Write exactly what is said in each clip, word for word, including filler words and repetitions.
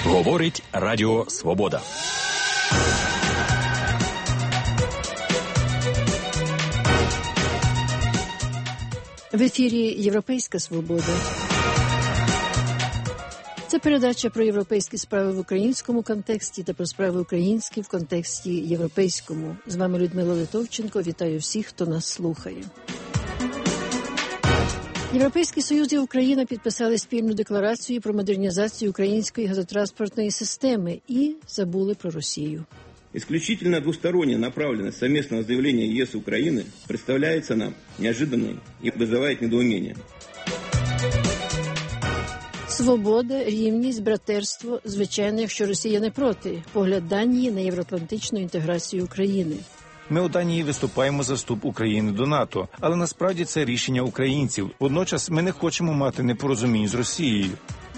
Говорить Радіо Свобода. В ефірі «Європейська свобода». Це передача про європейські справи в українському контексті та про справи українські в контексті європейському. З вами Людмила Литовченко. Вітаю всіх, хто нас слухає. Європейський Союз і Україна підписали спільну декларацію про модернізацію української газотранспортної системи і забули про Росію. Исключительно двусторонняя направленность совместного заявления ЕС и Украины представляется нам неожиданной и вызывает недоумение. Свобода, рівність, братерство, звичайно, якщо Росія не проти. Погляд Данії на євроатлантичну інтеграцію України. Ми у Данії виступаємо за вступ України до НАТО, але насправді це рішення українців. Водночас ми не хочемо мати непорозумінь з Росією.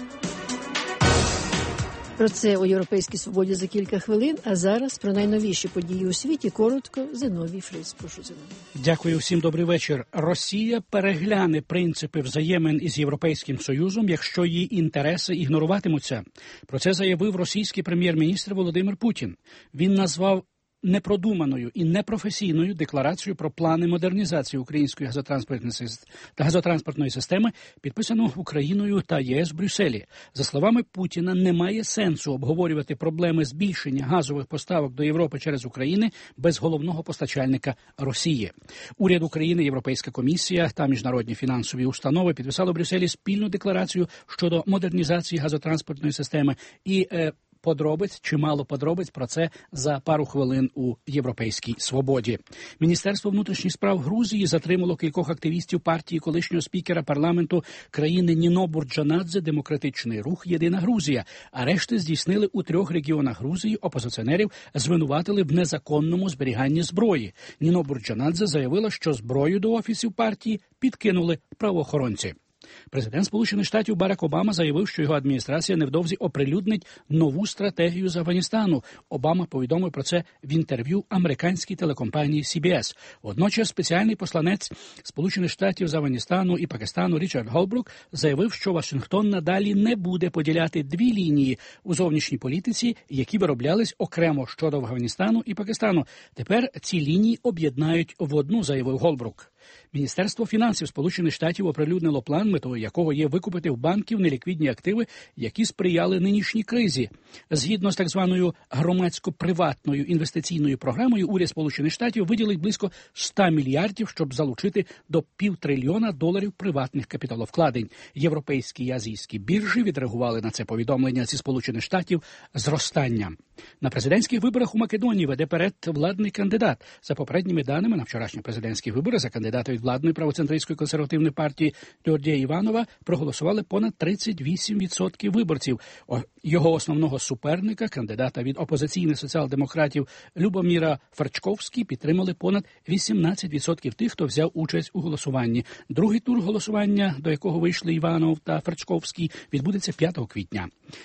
Про це у «Європейській свободі» за кілька хвилин, а зараз про найновіші події у світі. Коротко, Зиновій Фриц. Прошу, Зиновій. Дякую всім, добрий вечір. Росія перегляне принципи взаємин із Європейським Союзом, якщо її інтереси ігноруватимуться. Про це заявив російський прем'єр-міністр Володимир Путін. Він назвав непродуманою і непрофесійною декларацію про плани модернізації української газотранспортної та газотранспортної системи, підписану Україною та ЄС в Брюсселі. За словами Путіна, немає сенсу обговорювати проблеми збільшення газових поставок до Європи через Україну без головного постачальника Росії. Уряд України, Європейська комісія та міжнародні фінансові установи підписали в Брюсселі спільну декларацію щодо модернізації газотранспортної системи і е, Подробиць, чимало подробиць про це за пару хвилин у «Європейській свободі». Міністерство внутрішніх справ Грузії затримало кількох активістів партії колишнього спікера парламенту країни Ніно Бурджанадзе «Демократичний рух Єдина Грузія». Арешти здійснили у трьох регіонах Грузії, опозиціонерів звинуватили в незаконному зберіганні зброї. Ніно Бурджанадзе заявила, що зброю до офісів партії підкинули правоохоронці. Президент Сполучених Штатів Барак Обама заявив, що його адміністрація невдовзі оприлюднить нову стратегію з Афганістану. Обама повідомив про це в інтерв'ю американській телекомпанії Сі Бі Ес. Водночас спеціальний посланець Сполучених Штатів з Афганістану і Пакистану Річард Голбрук заявив, що Вашингтон надалі не буде поділяти дві лінії у зовнішній політиці, які вироблялись окремо щодо Афганістану і Пакистану. Тепер ці лінії об'єднають в одну, заявив Голбрук. Міністерство фінансів Сполучених Штатів оприлюднило план, метою якого є викупити в банків неліквідні активи, які сприяли нинішній кризі. Згідно з так званою громадсько-приватною інвестиційною програмою, уряд Сполучених Штатів виділить близько ста мільярдів, щоб залучити до півтрильйона доларів приватних капіталовкладень. Європейські і азійські біржі відреагували на це повідомлення зі Сполучених Штатів зростанням. На президентських виборах у Македонії веде перед владний кандидат. За попередніми даними, на вчорашні президентські вибори за кандидата від владної правоцентристської консервативної партії Георгія Іванова проголосували понад тридцять вісім відсотків виборців. Його основного суперника, кандидата від опозиційних соціал-демократів Любоміра Фарчковський, підтримали понад вісімнадцять відсотків тих, хто взяв участь у голосуванні. Другий тур голосування, до якого вийшли Іванов та Фарчковський, відбудеться п'ятого квітня.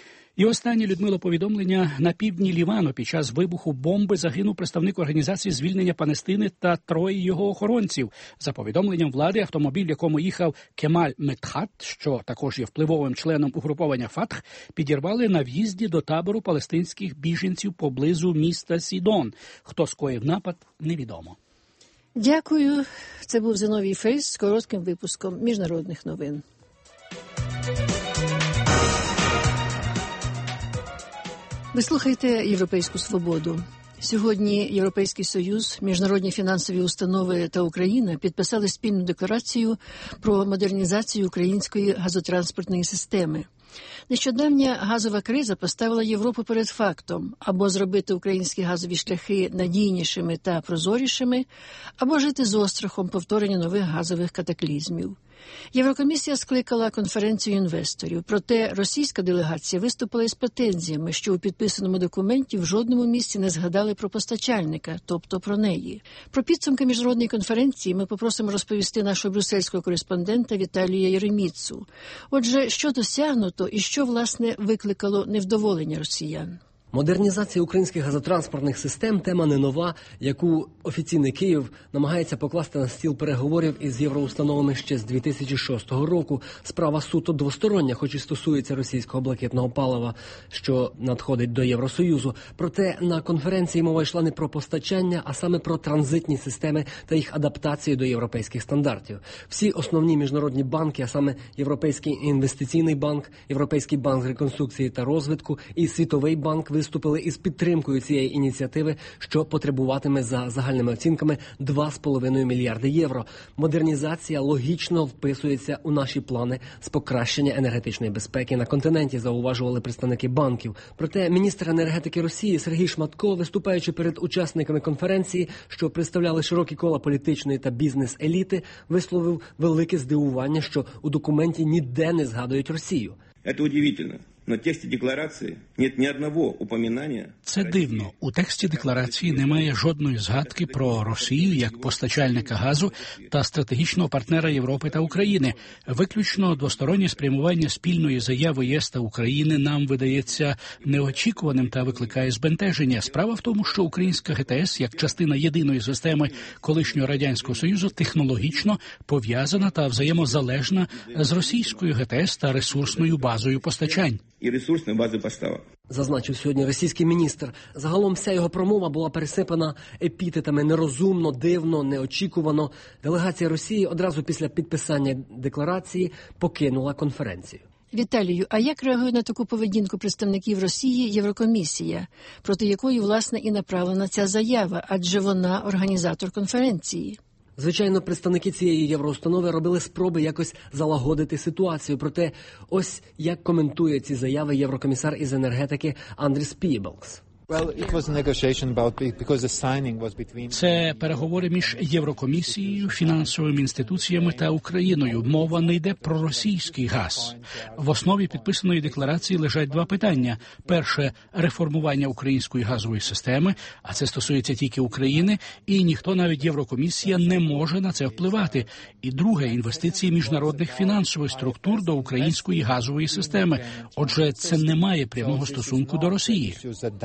І останнє, Людмило, повідомлення. На півдні Лівану під час вибуху бомби загинув представник організації звільнення Палестини та троє його охоронців. За повідомленням влади, автомобіль, в якому їхав Кемаль Медхат, що також є впливовим членом угруповання Фатх, підірвали на в'їзді до табору палестинських біженців поблизу міста Сідон. Хто скоїв напад, невідомо. Дякую. Це був Зиновій Фриц з коротким випуском міжнародних новин. Ви слухаєте «Європейську свободу». Сьогодні Європейський Союз, міжнародні фінансові установи та Україна підписали спільну декларацію про модернізацію української газотранспортної системи. Нещодавня газова криза поставила Європу перед фактом: або зробити українські газові шляхи надійнішими та прозорішими, або жити з острахом повторення нових газових катаклізмів. Єврокомісія скликала конференцію інвесторів, проте російська делегація виступила із претензіями, що у підписаному документі в жодному місці не згадали про постачальника, тобто про неї. Про підсумки міжнародної конференції ми попросимо розповісти нашого брюссельського кореспондента Віталія Єреміцу. Отже, що досягнуто і що, власне, викликало невдоволення росіян? Модернізація українських газотранспортних систем – тема не нова, яку офіційний Київ намагається покласти на стіл переговорів із євроустановами ще з дві тисячі шостого року. Справа суто двостороння, хоч і стосується російського блакитного палива, що надходить до Євросоюзу. Проте на конференції мова йшла не про постачання, а саме про транзитні системи та їх адаптацію до європейських стандартів. Всі основні міжнародні банки, а саме Європейський інвестиційний банк, Європейський банк реконструкції та розвитку і Світовий банк виступили із підтримкою цієї ініціативи, що потребуватиме за загальними оцінками два з половиною мільярди євро. Модернізація логічно вписується у наші плани з покращення енергетичної безпеки на континенті, зауважували представники банків. Проте міністр енергетики Росії Сергій Шматко, виступаючи перед учасниками конференції, що представляли широкі кола політичної та бізнес-еліти, висловив велике здивування, що у документі ніде не згадують Росію. Це удивительно. Но в тексті декларації нет ні одного упоминання. Це дивно. У тексті декларації немає жодної згадки про Росію як постачальника газу та стратегічного партнера Європи та України. Виключно двостороннє спрямування спільної заяви ЄС та України нам видається неочікуваним та викликає збентеження. Справа в тому, що українська ГТС, як частина єдиної системи колишнього Радянського Союзу, технологічно пов'язана та взаємозалежна з російською ГТС та ресурсною базою постачань. І ресурсної бази поставок. Зазначив сьогодні російський міністр. Загалом вся його промова була пересипана епітетами «нерозумно», «дивно», «неочікувано». Делегація Росії одразу після підписання декларації покинула конференцію. Віталію, а як реагує на таку поведінку представників Росії Єврокомісія, проти якої, власне, і направлена ця заява, адже вона організатор конференції? Звичайно, представники цієї євроустанови робили спроби якось залагодити ситуацію. Проте ось як коментує ці заяви єврокомісар із енергетики Андріс Пієбалкс. Це переговори між Єврокомісією, фінансовими інституціями та Україною. Мова не йде про російський газ. В основі підписаної декларації лежать два питання. Перше – реформування української газової системи, а це стосується тільки України, і ніхто, навіть Єврокомісія, не може на це впливати. І друге – інвестиції міжнародних фінансових структур до української газової системи. Отже, це не має прямого стосунку до Росії.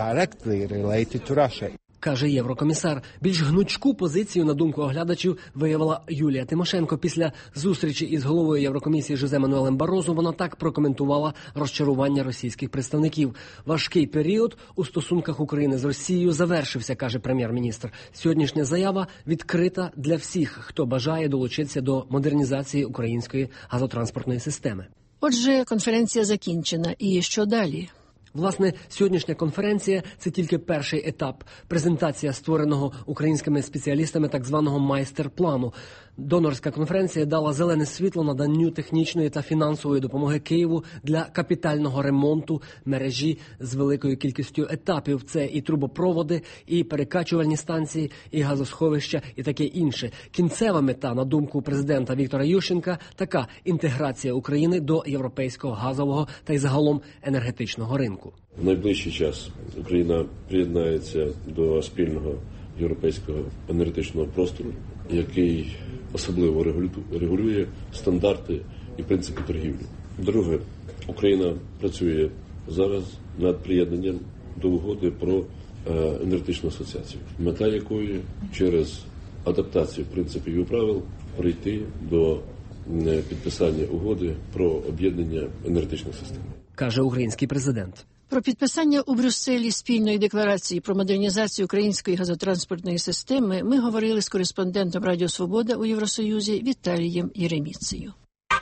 Каже єврокомісар. Більш гнучку позицію, на думку оглядачів, виявила Юлія Тимошенко. Після зустрічі із головою Єврокомісії Жозе Мануелем Барозо вона так прокоментувала розчарування російських представників. Важкий період у стосунках України з Росією завершився, каже прем'єр-міністр. Сьогоднішня заява відкрита для всіх, хто бажає долучитися до модернізації української газотранспортної системи. Отже, конференція закінчена. І що далі? Власне, сьогоднішня конференція – це тільки перший етап – презентація створеного українськими спеціалістами так званого майстер-плану. Донорська конференція дала зелене світло наданню технічної та фінансової допомоги Києву для капітального ремонту мережі з великою кількістю етапів. Це і трубопроводи, і перекачувальні станції, і газосховища, і таке інше. Кінцева мета, на думку президента Віктора Ющенка, така – інтеграція України до європейського газового та й загалом енергетичного ринку. В найближчий час Україна приєднається до спільного європейського енергетичного простору, який особливо регулює стандарти і принципи торгівлі. Друге, Україна працює зараз над приєднанням до угоди про енергетичну асоціацію, мета якої через адаптацію принципів і правил прийти до підписання угоди про об'єднання енергетичних систем. Каже український президент. Про підписання у Брюсселі спільної декларації про модернізацію української газотранспортної системи ми говорили з кореспондентом Радіо Свобода у Євросоюзі Віталієм Єреміцею.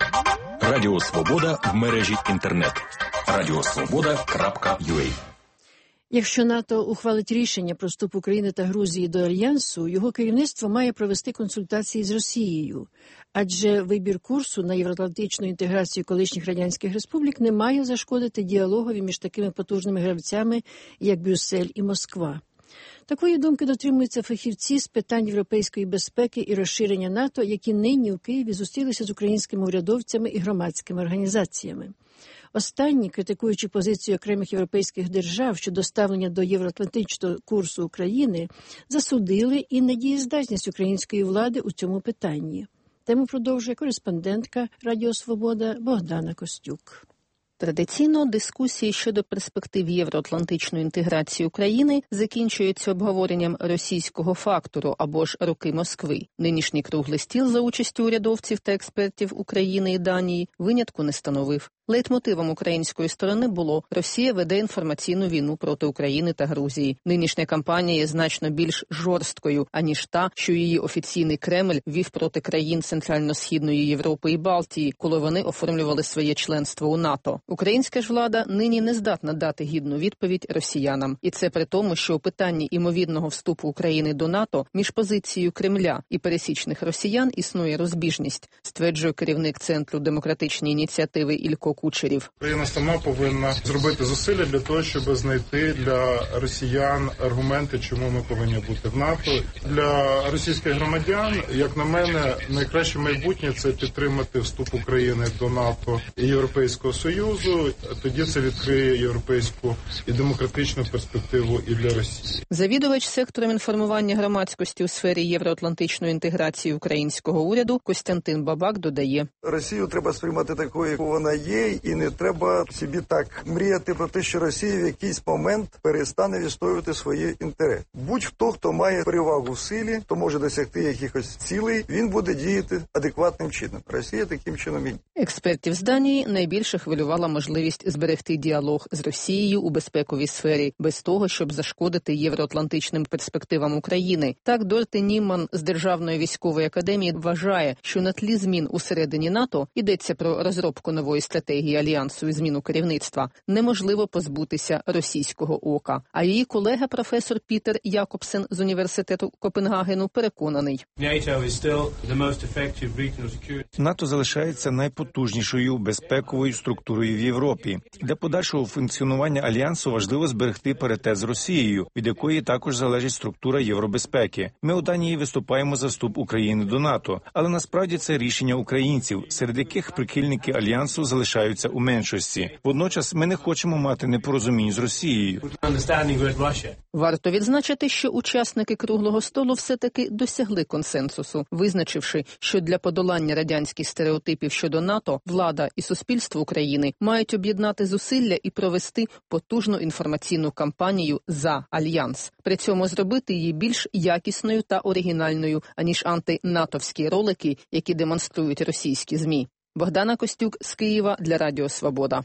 Радіо Свобода в мережі інтернет. радіосвобода крапка ю а. Якщо НАТО ухвалить рішення про вступ України та Грузії до Альянсу, його керівництво має провести консультації з Росією. Адже вибір курсу на євроатлантичну інтеграцію колишніх радянських республік не має зашкодити діалогові між такими потужними гравцями, як Брюссель і Москва. Такої думки дотримуються фахівці з питань європейської безпеки і розширення НАТО, які нині у Києві зустрілися з українськими урядовцями і громадськими організаціями. Останні, критикуючи позицію окремих європейських держав щодо ставлення до євроатлантичного курсу України, засудили і недієздатність української влади у цьому питанні. Тему продовжує кореспондентка Радіо Свобода Богдана Костюк. Традиційно дискусії щодо перспектив євроатлантичної інтеграції України закінчуються обговоренням російського фактору або ж руки Москви. Нинішній круглий стіл за участю урядовців та експертів України і Данії винятку не становив. Лейтмотивом української сторони було «Росія веде інформаційну війну проти України та Грузії». Нинішня кампанія є значно більш жорсткою, аніж та, що її офіційний Кремль вів проти країн Центрально-Східної Європи і Балтії, коли вони оформлювали своє членство у НАТО. Українська ж влада нині не здатна дати гідну відповідь росіянам. І це при тому, що у питанні імовірного вступу України до НАТО між позицією Кремля і пересічних росіян існує розбіжність, стверджує керівник Центру демократичної ініціативи Ілько Кучерів. Україна сама повинна зробити зусилля для того, щоб знайти для росіян аргументи, чому ми повинні бути в НАТО. Для російських громадян, як на мене, найкраще майбутнє – це підтримати вступ України до НАТО і Європейського Союзу. Тоді це відкриє європейську і демократичну перспективу і для Росії. Завідувач сектором інформування громадськості у сфері євроатлантичної інтеграції українського уряду Костянтин Бабак додає. Росію треба сприймати такою, яку вона є, і не треба собі так мріяти про те, що Росія в якийсь момент перестане відстоювати свої інтереси. Будь-хто, хто має перевагу в силі, хто може досягти якихось цілей, він буде діяти адекватним чином. Росія таким чином і діє. Експертів з Данії найбільше хвилювала можливість зберегти діалог з Росією у безпековій сфері, без того, щоб зашкодити євроатлантичним перспективам України. Так, Дорте Німман з Державної військової академії вважає, що на тлі змін усередині НАТО, йдеться про розробку нової стратегії Альянсу і зміну керівництва, неможливо позбутися російського ока. А її колега професор Пітер Якобсен з університету Копенгагену переконаний. НАТО залишається найпотужнішою безпековою структурою в Європі. Для подальшого функціонування Альянсу важливо зберегти паритет з Росією, від якої також залежить структура євробезпеки. Ми у Данії виступаємо за вступ України до НАТО, але насправді це рішення українців, серед яких прихильники Альянсу залишаються у меншості. Водночас ми не хочемо мати непорозумінь з Росією. Варто відзначити, що учасники круглого столу все-таки досягли консенсусу, визначивши, що для подолання радянських стереотипів щодо НАТО влада і суспільство України мають об'єднати зусилля і провести потужну інформаційну кампанію за Альянс. При цьому зробити її більш якісною та оригінальною, аніж антинатовські ролики, які демонструють російські ЗМІ. Богдана Костюк з Києва для Радіо Свобода.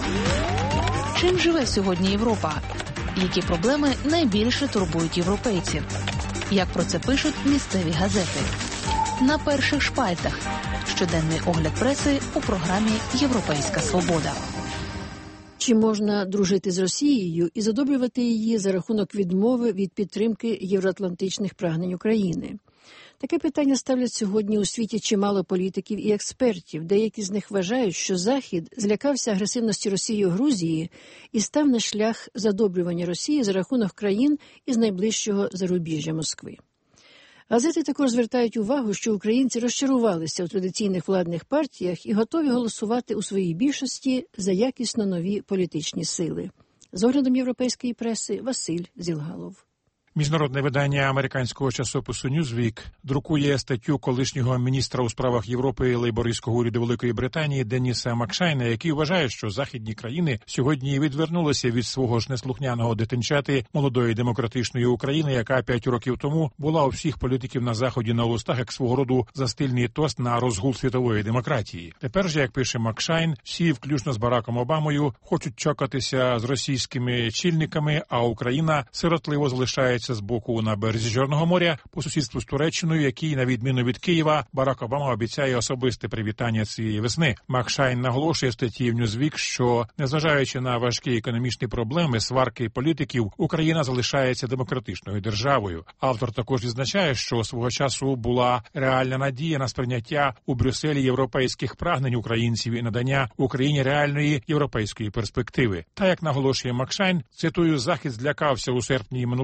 Чим живе сьогодні Європа? Які проблеми найбільше турбують європейців? Як про це пишуть місцеві газети? На перших шпальтах. Щоденний огляд преси у програмі «Європейська свобода». Чи можна дружити з Росією і задобрювати її за рахунок відмови від підтримки євроатлантичних прагнень України? Таке питання ставлять сьогодні у світі чимало політиків і експертів. Деякі з них вважають, що Захід злякався агресивності Росії у Грузії і став на шлях задобрювання Росії за рахунок країн із найближчого зарубіжжя Москви. Газети також звертають увагу, що українці розчарувалися у традиційних владних партіях і готові голосувати у своїй більшості за якісно нові політичні сили. З оглядом європейської преси Василь Зілгалов. Міжнародне видання американського часопису «Ньюзвік» друкує статтю колишнього міністра у справах Європи лейбористського уряду Великої Британії Деніса Макшайна, який вважає, що західні країни сьогодні відвернулися від свого ж неслухняного дитинчати молодої демократичної України, яка п'ять років тому була у всіх політиків на Заході на устах як свого роду застильний тост на розгул світової демократії. Тепер же, як пише Макшайн, всі, включно з Бараком Обамою, хочуть чокатися з російськими чільниками, а Україна сиротливо залишається з боку на березі Чорного моря по сусідству з Туреччиною, який, на відміну від Києва, Барак Обама обіцяє особисте привітання цієї весни. Макшайн наголошує в статті в «Ньюзвік», що, незважаючи на важкі економічні проблеми, сварки політиків, Україна залишається демократичною державою. Автор також відзначає, що свого часу була реальна надія на сприйняття у Брюсселі європейських прагнень українців і надання Україні реальної європейської перспективи. Та, як наголошує Макшайн, цитую, «Захід злякався у серпні минулого року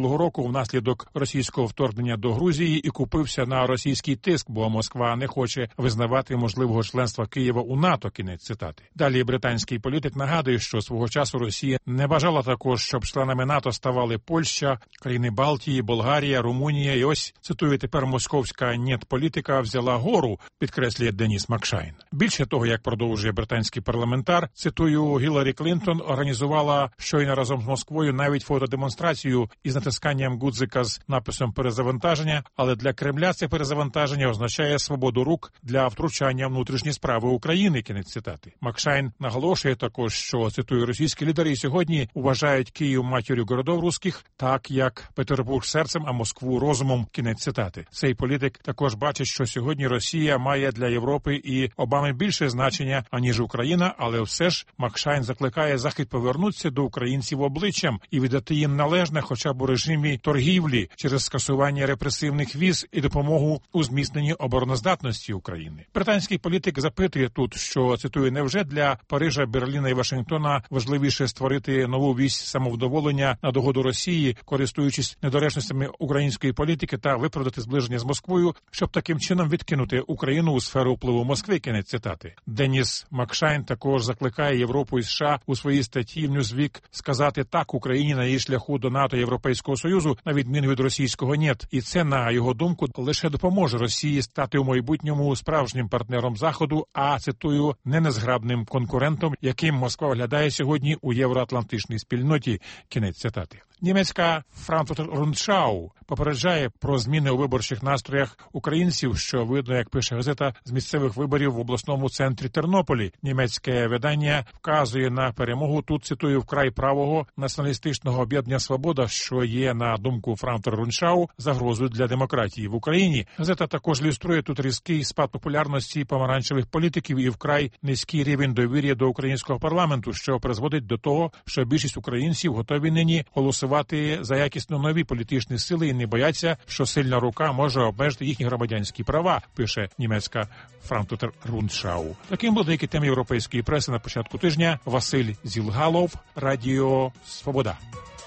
внаслідок російського вторгнення до Грузії і купився на російський тиск, бо Москва не хоче визнавати можливого членства Києва у НАТО. Кінець цитати. Далі британський політик нагадує, що свого часу Росія не бажала також, щоб членами НАТО ставали Польща, країни Балтії, Болгарія, Румунія. І ось, цитую, тепер московська «нет-політика» взяла гору, підкреслює Деніс Макшайн. Більше того, як продовжує британський парламентар, цитую, Гіларі Клінтон організувала щойно разом з Москвою навіть фотодемонстрацію із натисканням гудзика з написом «перезавантаження», але для Кремля це перезавантаження означає свободу рук для втручання в внутрішні справи України. Кінець цитати. Макшайн наголошує також, що, цитую, російські лідери сьогодні вважають Київ матір'ю городов руських, так як Петербург серцем, а Москву розумом. Кінець цитати. Цей політик також бачить, що сьогодні Росія має для Європи і Обами більше значення, аніж Україна, але все ж Макшайн закликає Захід повернутися до українців обличчям і віддати їм належне хоча б у режимі торгівлі через скасування репресивних віз і допомогу у зміцненні обороноздатності України. Британський політик запитує тут, що, цитую, невже для Парижа, Берліна і Вашингтона важливіше створити нову вісь самовдоволення на догоду Росії, користуючись недоречностями української політики та виправдати зближення з Москвою, щоб таким чином відкинути Україну у сферу впливу Москви. Кінець цитати. Деніс Макшайн також закликає Європу і США у своїй статті в Newsweek сказати так Україні на її шляху до НАТО і Європейського Союзу, на відміну від російського «нєт». І це, на його думку, лише допоможе Росії стати у майбутньому справжнім партнером Заходу, а, цитую, не незграбним конкурентом, яким Москва виглядає сьогодні у євроатлантичній спільноті. Кінець цитати. Німецька Frankfurter Rundschau попереджає про зміни у виборчих настроях українців, що видно, як пише газета, з місцевих виборів в обласному центрі Тернополі. Німецьке видання вказує на перемогу, тут, цитую, вкрай правого націоналістичного об'єднання «Свобода», що є, на думку Frankfurter Rundschau, загрозою для демократії в Україні. Газета також ілюструє тут різкий спад популярності помаранчевих політиків і вкрай низький рівень довір'я до українського парламенту, що призводить до того, що більшість українців готові нині голосувати за якісно нові політичні сили і не бояться, що сильна рука може обмежити їхні громадянські права, пише німецька Frankfurter Rundschau. Таким були деякі теми європейської преси на початку тижня. Василь Зілгалов, Радіо Свобода.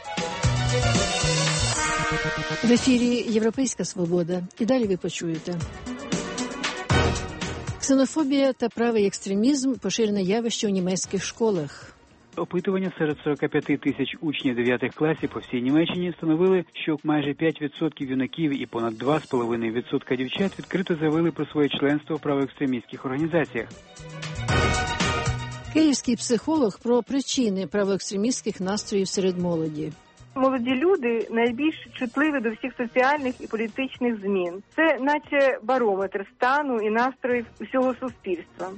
В ефірі «Європейська свобода». І далі ви почуєте. Ксенофобія та правий екстремізм – поширене явище у німецьких школах. Опитування серед сорок п'ять тисяч учнів дев'ятих класів по всій Німеччині встановили, що майже п'ять відсотків юнаків і понад два цілих п'ять десятих відсотка дівчат відкрито заявили про своє членство в правоекстремістських організаціях. Київський психолог про причини правоекстремістських настроїв серед молоді. Молоді люди найбільш чутливі до всіх соціальних і політичних змін. Це наче барометр стану і настроїв усього суспільства.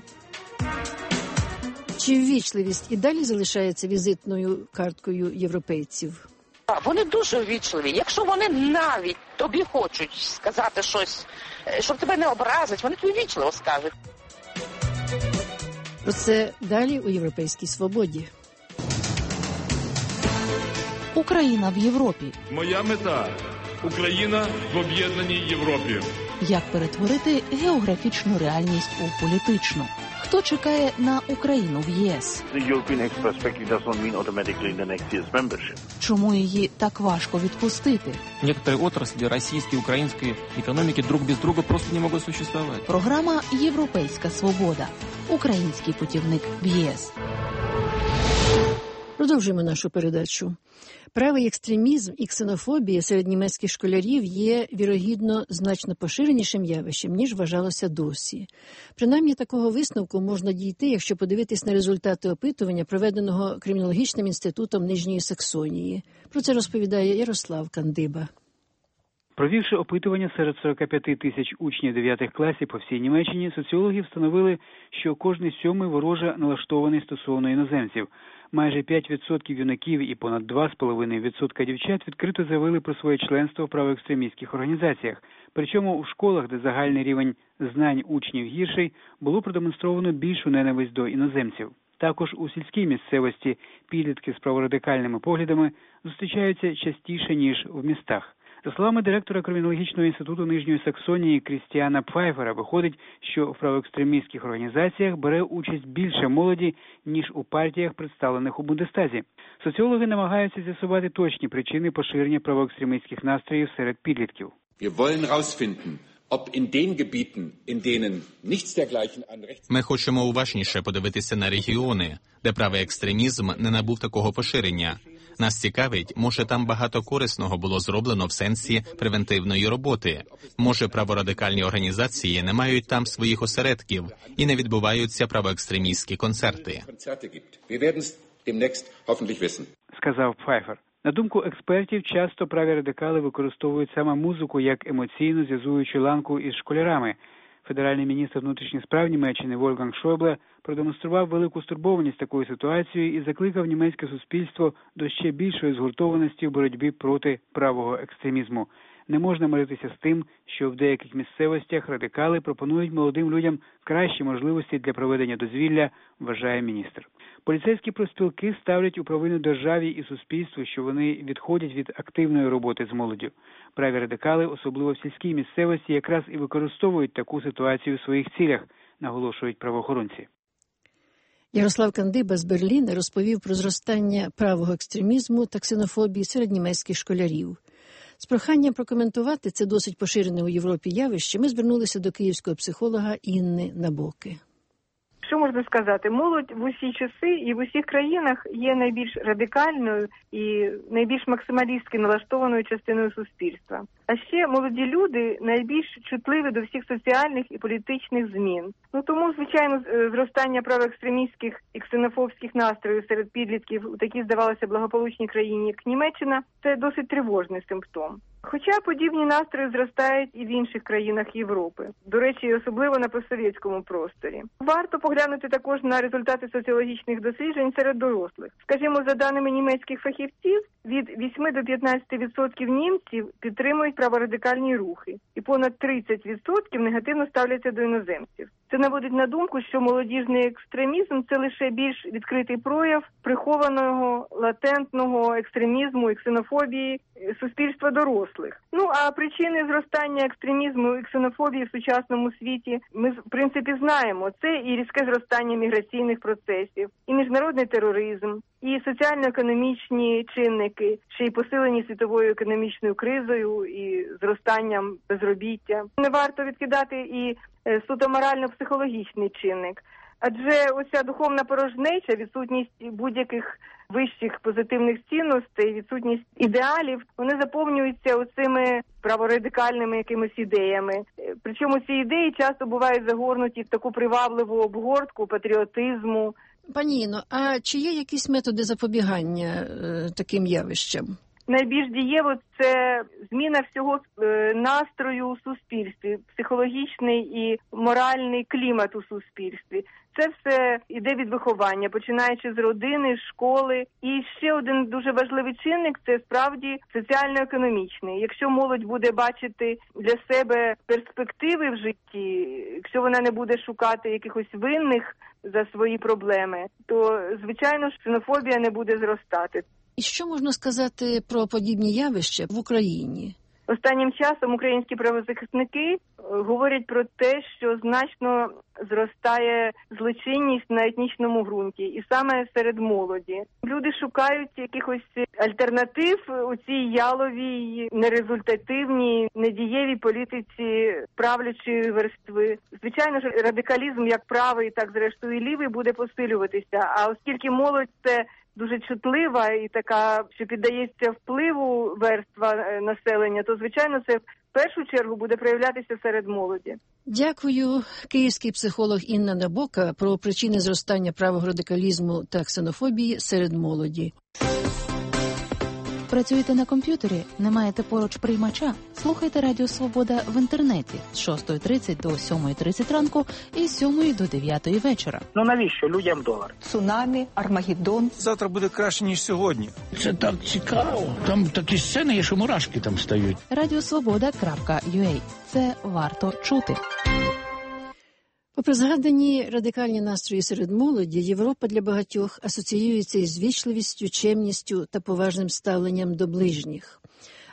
Чи ввічливість і далі залишається візитною карткою європейців? Вони дуже ввічливі. Якщо вони навіть тобі хочуть сказати щось, щоб тебе не образить, вони тобі ввічливо скажуть. Про це далі у «Європейській свободі». Україна в Європі. Моя мета – Україна в об'єднаній Європі. Як перетворити географічну реальність у політичну? Хто чекає на Україну в ЄС? Чому її так важко відпустити? Некоторые отрасли российской и украинской экономики друг без друга просто не могут существовать. Програма «Європейська свобода». Український путівник в ЄС. Продовжуємо нашу передачу. Правий екстремізм і ксенофобія серед німецьких школярів є, вірогідно, значно поширенішим явищем, ніж вважалося досі. Принаймні, такого висновку можна дійти, якщо подивитись на результати опитування, проведеного Кримінологічним інститутом Нижньої Саксонії. Про це розповідає Ярослав Кандиба. Провівши опитування серед сорок п'ять тисяч учнів дев'ятих класів по всій Німеччині, соціологи встановили, що кожний сьомий вороже налаштований стосовно іноземців. Майже п'ять відсотків юнаків і понад два цілих п'ять десятих відсотка дівчат відкрито заявили про своє членство в правоекстремістських організаціях. Причому у школах, де загальний рівень знань учнів гірший, було продемонстровано більшу ненависть до іноземців. Також у сільській місцевості підлітки з праворадикальними поглядами зустрічаються частіше, ніж в містах. За словами директора Кримінологічного інституту Нижньої Саксонії Крістіана Пфайфера, виходить, що в правоекстремістських організаціях бере участь більше молоді, ніж у партіях, представлених у Бундестазі. Соціологи намагаються з'ясувати точні причини поширення правоекстремістських настроїв серед підлітків. Ми хочемо уважніше подивитися на регіони, де правий екстремізм не набув такого поширення. Нас цікавить, може там багато корисного було зроблено в сенсі превентивної роботи. Може праворадикальні організації не мають там своїх осередків і не відбуваються правоекстремістські концерти. Сказав Пфайфер. На думку експертів, часто праві радикали використовують саме музику як емоційно зв'язуючу ланку із школярами. Федеральний міністр внутрішніх справ Німеччини Вольфганг Шойбле продемонстрував велику стурбованість такою ситуацією і закликав німецьке суспільство до ще більшої згуртованості в боротьбі проти правого екстремізму. Не можна миритися з тим, що в деяких місцевостях радикали пропонують молодим людям кращі можливості для проведення дозвілля, вважає міністр. Поліцейські профспілки ставлять у провину державі і суспільству, що вони відходять від активної роботи з молоддю. Праві радикали, особливо в сільській місцевості, якраз і використовують таку ситуацію в своїх цілях, наголошують правоохоронці. Ярослав Кандиба з Берліна розповів про зростання правого екстремізму та ксенофобії серед німецьких школярів. З проханням прокоментувати це досить поширене у Європі явище ми звернулися до київського психолога Інни Набоки. Що можна сказати? Молодь в усі часи і в усіх країнах є найбільш радикальною і найбільш максималістськи налаштованою частиною суспільства. А ще молоді люди найбільш чутливі до всіх соціальних і політичних змін. Ну тому, звичайно, зростання правоекстремістських і ксенофобських настроїв серед підлітків у такій, здавалося, благополучній країні, як Німеччина, це досить тривожний симптом. Хоча подібні настрої зростають і в інших країнах Європи. До речі, особливо на постсовєтському просторі. Варто поглянути також на результати соціологічних досліджень серед дорослих. Скажімо, за даними німецьких фахівців, від вісьми до п'ятнадцяти відсотків німців підтримують праворадикальні рухи, і понад тридцять відсотків негативно ставляться до іноземців. Це наводить на думку, що молодіжний екстремізм – це лише більш відкритий прояв прихованого, латентного екстремізму і ксенофобії суспільства дорослих. Ну, а причини зростання екстремізму і ксенофобії в сучасному світі ми, в принципі, знаємо. Це і різке зростання міграційних процесів, і міжнародний тероризм, і соціально-економічні чинники, ще й посилені світовою економічною кризою і зростанням безробіття. Не варто відкидати і суто морально-психологічний чинник. Адже оця духовна порожнеча, відсутність будь-яких вищих позитивних цінностей, відсутність ідеалів, вони заповнюються оцими праворадикальними якимись ідеями. Причому ці ідеї часто бувають загорнуті в таку привабливу обгортку патріотизму. Пані Інно, а чи є якісь методи запобігання е, таким явищам? Найбільш дієво це зміна всього настрою у суспільстві, психологічний і моральний клімат у суспільстві. Це все йде від виховання, починаючи з родини, школи. І ще один дуже важливий чинник – це справді соціально-економічний. Якщо молодь буде бачити для себе перспективи в житті, якщо вона не буде шукати якихось винних за свої проблеми, то, звичайно, ксенофобія не буде зростати. І що можна сказати про подібні явища в Україні? Останнім часом українські правозахисники говорять про те, що значно зростає злочинність на етнічному ґрунті, і саме серед молоді. Люди шукають якихось альтернатив у цій яловій, нерезультативній, недієвій політиці правлячої верстви. Звичайно ж, радикалізм як правий, так зрештою і лівий буде посилюватися, а оскільки молодь – це дуже чутлива і така, що піддається впливу верства населення, то, звичайно, це в першу чергу буде проявлятися серед молоді. Дякую. Київський психолог Інна Набока про причини зростання правого радикалізму та ксенофобії серед молоді. Працюєте на комп'ютері? Не маєте поруч приймача? Слухайте Радіо Свобода в інтернеті з шостої тридцять до сьомої тридцять ранку і з сьомої до дев'ятої вечора. Ну навіщо людям долар? Цунамі, Армагеддон. Завтра буде краще, ніж сьогодні. Це так цікаво. Там такі сцени є, що мурашки там стають. радіосвобода крапка ю а. Це варто чути. Попри згадані радикальні настрої серед молоді, Європа для багатьох асоціюється із вічливістю, чемністю та поважним ставленням до ближніх.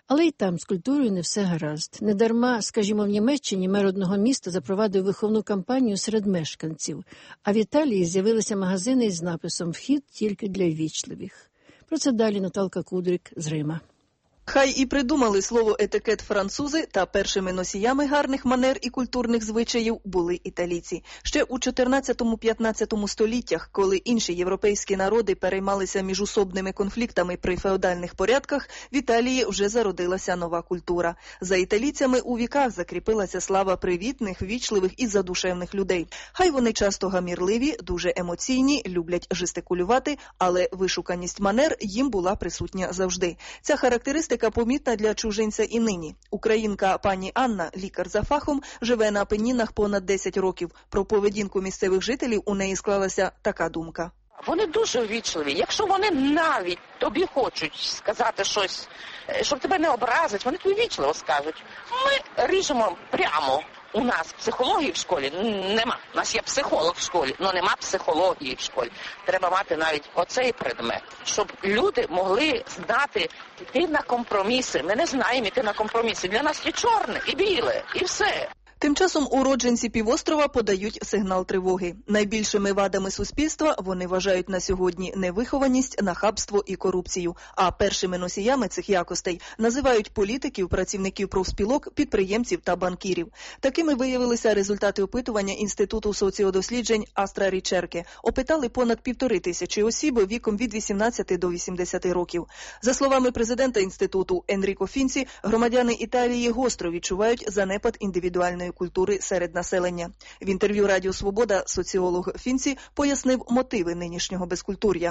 Але й там з культурою не все гаразд. Недарма, скажімо, в Німеччині мер одного міста запровадив виховну кампанію серед мешканців, а в Італії з'явилися магазини із написом «Вхід тільки для ввічливих». Про це далі Наталка Кудрик з Рима. Хай і придумали слово етикет французи, та першими носіями гарних манер і культурних звичаїв були італійці. Ще у чотирнадцятому-п'ятнадцятому століттях, коли інші європейські народи переймалися міжусобними конфліктами при феодальних порядках, в Італії вже зародилася нова культура. За італійцями у віках закріпилася слава привітних, ввічливих і задушевних людей. Хай вони часто гамірливі, дуже емоційні, люблять жестикулювати, але вишуканість манер їм була присутня завжди. Ця характеристика помітна для чужинця і нині. Українка пані Анна, лікар за фахом, живе на Апенінах понад десять років. Про поведінку місцевих жителів у неї склалася така думка. Вони дуже ввічливі. Якщо вони навіть тобі хочуть сказати щось, щоб тебе не образить, вони тобі ввічливо скажуть. Ми ріжемо прямо. У нас психології в школі нема. У нас є психолог в школі, але нема психології в школі. Треба мати навіть оцей предмет, щоб люди могли знати, йти на компроміси. Ми не знаємо йти на компроміси. Для нас є чорне і біле, і все. Тим часом уродженці півострова подають сигнал тривоги. Найбільшими вадами суспільства вони вважають на сьогодні невихованість, нахабство і корупцію. А першими носіями цих якостей називають політиків, працівників профспілок, підприємців та банкірів. Такими виявилися результати опитування Інституту соціодосліджень Астра Річерке. Опитали понад півтори тисячі осіб віком від вісімнадцяти до вісімдесяти років. За словами президента інституту Енріко Фінці, громадяни Італії гостро відчувають занепад індивідуальної культури серед населення. В інтерв'ю Радіо Свобода соціолог Фінці пояснив мотиви нинішнього безкультур'я.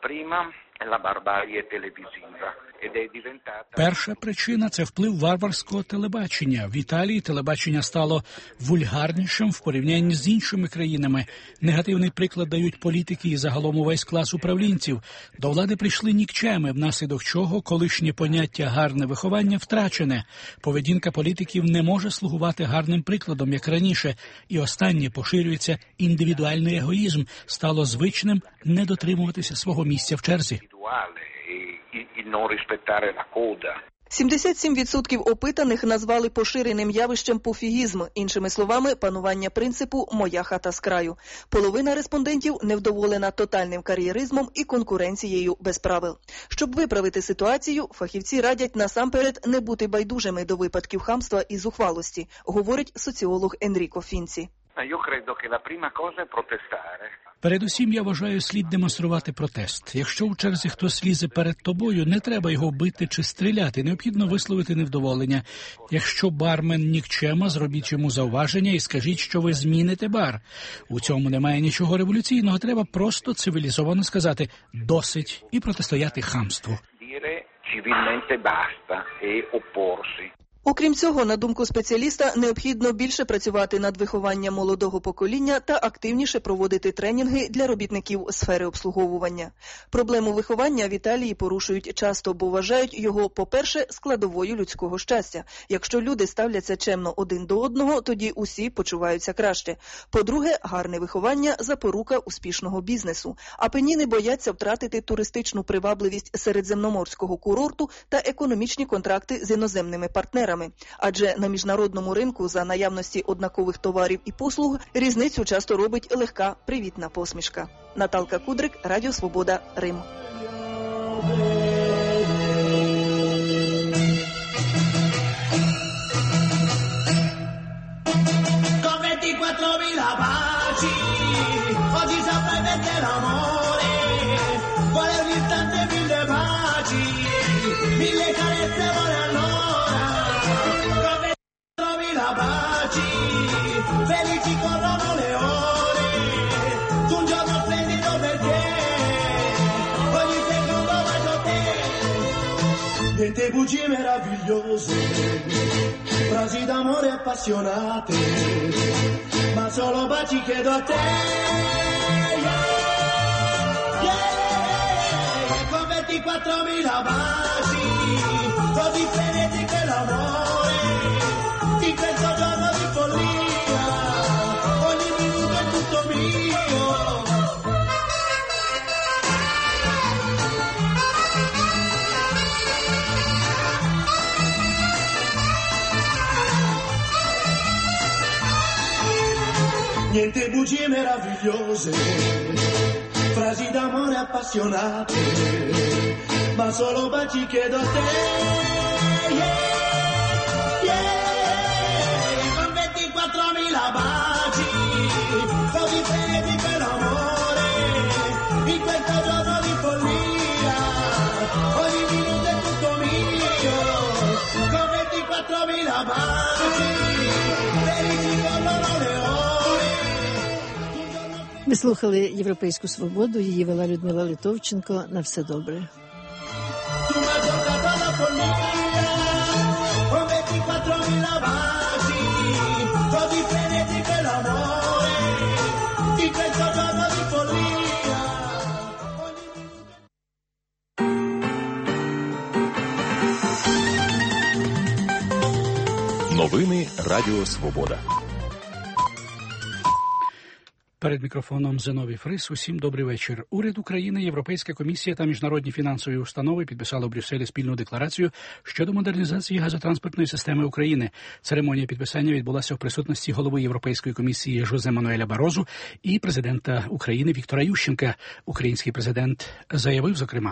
Перша причина – це вплив варварського телебачення. В Італії телебачення стало вульгарнішим в порівнянні з іншими країнами. Негативний приклад дають політики і загалом увесь клас управлінців. До влади прийшли нікчеми, внаслідок чого колишнє поняття «гарне виховання» втрачене. Поведінка політиків не може слугувати гарним прикладом, як раніше. І останнє поширюється індивідуальний егоїзм. Стало звичним не дотримуватися свого місця в черзі. сімдесят сім відсотків опитаних назвали поширеним явищем пофігізм, іншими словами, панування принципу «моя хата з краю». Половина респондентів невдоволена тотальним кар'єризмом і конкуренцією без правил. Щоб виправити ситуацію, фахівці радять насамперед не бути байдужими до випадків хамства і зухвалості, говорить соціолог Енріко Фінці. Передусім, я вважаю, слід демонструвати протест. Якщо у черзі хтось лізе перед тобою, не треба його бити чи стріляти, необхідно висловити невдоволення. Якщо бармен нікчема, зробіть йому зауваження і скажіть, що ви зміните бар. У цьому немає нічого революційного, треба просто цивілізовано сказати «досить» і протистояти хамству. Окрім цього, на думку спеціаліста, необхідно більше працювати над вихованням молодого покоління та активніше проводити тренінги для робітників сфери обслуговування. Проблему виховання в Італії порушують часто, бо вважають його, по-перше, складовою людського щастя. Якщо люди ставляться чемно один до одного, тоді усі почуваються краще. По-друге, гарне виховання – запорука успішного бізнесу. Апеніни бояться втратити туристичну привабливість середземноморського курорту та економічні контракти з іноземними партнерами. Адже на міжнародному ринку за наявності однакових товарів і послуг різницю часто робить легка, привітна посмішка. Наталка Кудрик, Радіо Свобода, Рим. Dette bugie meravigliose, frasi d'amore appassionate, ma solo baci chiedo a te. Yeah, yeah, con ventiquattromila baci, così frenetico che l'amore, in questo giorno di follia, ogni minuto è tutto mio. bugie meravigliose, frasi d'amore appassionate, ma solo baci chiedo a te, yeah, yeah, con ventiquattromila baci, così freddi per l'amore, in questo giorno di follia, ogni minuto è tutto mio, con ventiquattromila baci, felici corrono le ore. Ми слухали «Європейську свободу», її вела Людмила Литовченко. На все добре. Новини Радіо Свобода. Перед мікрофоном Зиновій Фрис. Усім добрий вечір. Уряд України, Європейська комісія та міжнародні фінансові установи підписали у Брюсселі спільну декларацію щодо модернізації газотранспортної системи України. Церемонія підписання відбулася в присутності голови Європейської комісії Жозе Мануеля Барозу і президента України Віктора Ющенка. Український президент заявив, зокрема: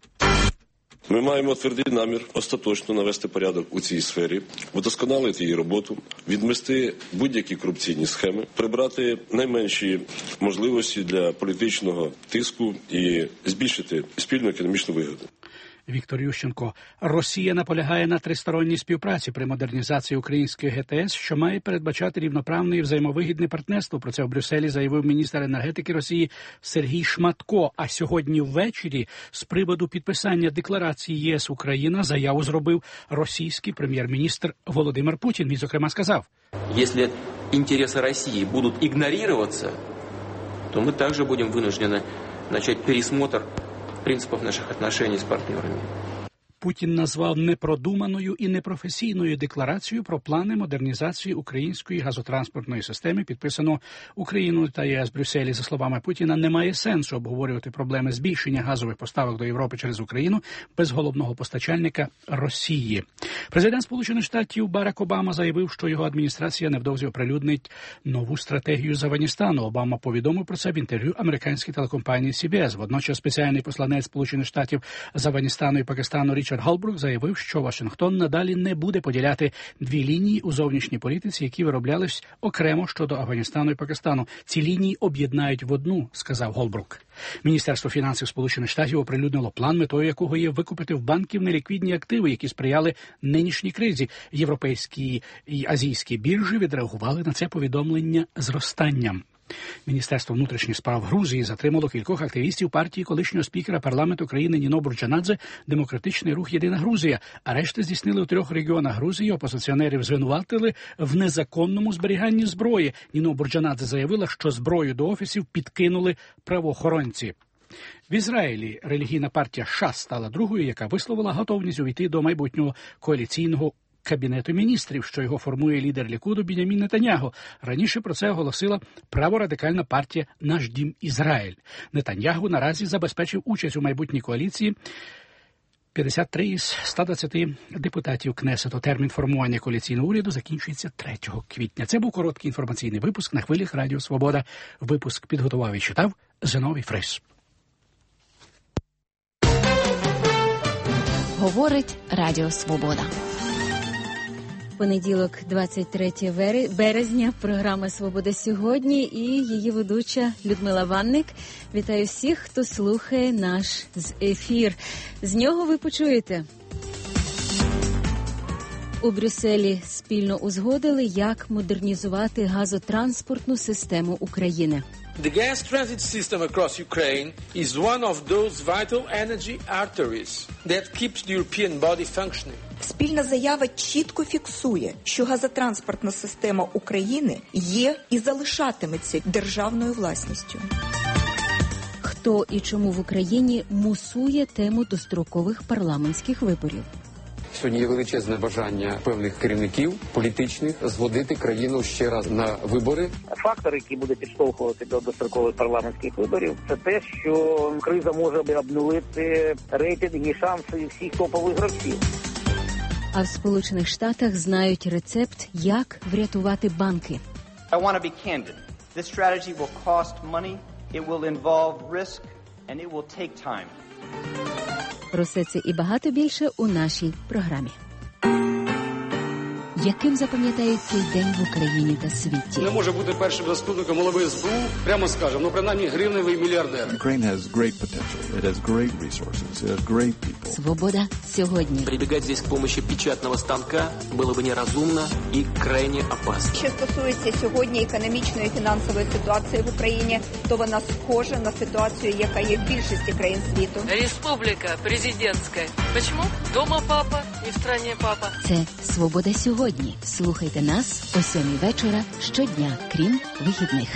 Ми маємо твердий намір остаточно навести порядок у цій сфері, вдосконалити її роботу, відмести будь-які корупційні схеми, прибрати найменші можливості для політичного тиску і збільшити спільну економічну вигоду. Віктор Ющенко. Росія наполягає на тристоронній співпраці при модернізації української ГТС, що має передбачати рівноправне і взаємовигідне партнерство. Про це в Брюсселі заявив міністр енергетики Росії Сергій Шматко. А сьогодні ввечері з приводу підписання декларації ЄС Україна заяву зробив російський прем'єр-міністр Володимир Путін. Він, зокрема, сказав: «Якщо інтереси Росії будуть ігноруватися, то ми також будемо вынуждены почати пересмотр принципів наших отношений з партнерами». Путін назвав непродуманою і непрофесійною декларацію про плани модернізації української газотранспортної системи, підписану Україною та ЄС Брюсселі. За словами Путіна, немає сенсу обговорювати проблеми збільшення газових поставок до Європи через Україну без головного постачальника Росії. Президент Сполучених Штатів Барак Обама заявив, що його адміністрація невдовзі оприлюднить нову стратегію з Афганістану. Обама повідомив про це в інтерв'ю американській телекомпанії Сі Бі Ес. Водночас спеціальний посланець Сполучених Штатів з Афганістану і Пакистану Річард Голбрук заявив, що Вашингтон надалі не буде поділяти дві лінії у зовнішній політиці, які вироблялись окремо щодо Афганістану і Пакистану. Ці лінії об'єднають в одну, сказав Голбрук. Міністерство фінансів Сполучених Штатів оприлюднило план, метою якого є викупити в банків неліквідні активи, які сприяли нинішній кризі. Європейські і азійські біржі відреагували на це повідомлення зростанням. Міністерство внутрішніх справ Грузії затримало кількох активістів партії колишнього спікера парламенту країни Ніно Бурджанадзе «Демократичний рух Єдина Грузія». Арешти здійснили у трьох регіонах Грузії. Опозиціонерів звинуватили в незаконному зберіганні зброї. Ніно Бурджанадзе заявила, що зброю до офісів підкинули правоохоронці. В Ізраїлі релігійна партія ШАС стала другою, яка висловила готовність увійти до майбутнього коаліційного Кабінету міністрів, що його формує лідер Лікуду Біньямін Нетаньяху. Раніше про це оголосила праворадикальна партія «Наш дім Ізраїль». Нетаньяху наразі забезпечив участь у майбутній коаліції п'ятдесят три із ста двадцяти депутатів Кнесету. Термін формування коаліційного уряду закінчується третього квітня. Це був короткий інформаційний випуск на хвилях Радіо Свобода. Випуск підготував і читав Зиновій Фрис. Говорить Радіо Свобода. Понеділок, двадцять третього березня, програма «Свобода сьогодні» і її ведуча Людмила Ванник. Вітаю всіх, хто слухає наш ефір. З нього ви почуєте. У Брюсселі спільно узгодили, як модернізувати газотранспортну систему України. The gas transit system across Ukraine is one of those vital energy arteries that keeps the European body functioning. Спільна заява чітко фіксує, що газотранспортна система України є і залишатиметься державною власністю. Хто і чому в Україні мусує тему дострокових парламентських виборів? Сьогодні є величезне бажання певних керівників політичних зводити країну ще раз на вибори. Фактор, який буде підштовхувати до дострокових парламентських виборів, це те, що криза може обнулити рейтинги і шанси всіх топових гравців. А в Сполучених Штатах знають рецепт, як врятувати банки. I want to be candid. This strategy will cost money, it will involve risk, and it will take time. Про все це і багато більше у нашій програмі. Яким запам'ятають цей день в Україні та світі? Не може бути першим заступником голови ес бе у, прямо скажемо, ну принаймні гривневий мільярдер. Ukraine has great potential. It has great resources. It has great people. Свобода сьогодні. Прибегать здесь к помощи печатного станка было бы неразумно и крайне опасно. Що стосується сьогодні економічної і фінансової ситуації в Україні, то вона схожа на ситуацію, яка є в більшості країн світу. Республіка президентська. Чому? Дома папа, не в стране папа. Це «Свобода сьогодні». Слухайте нас о сьомій вечора щодня, крім вихідних.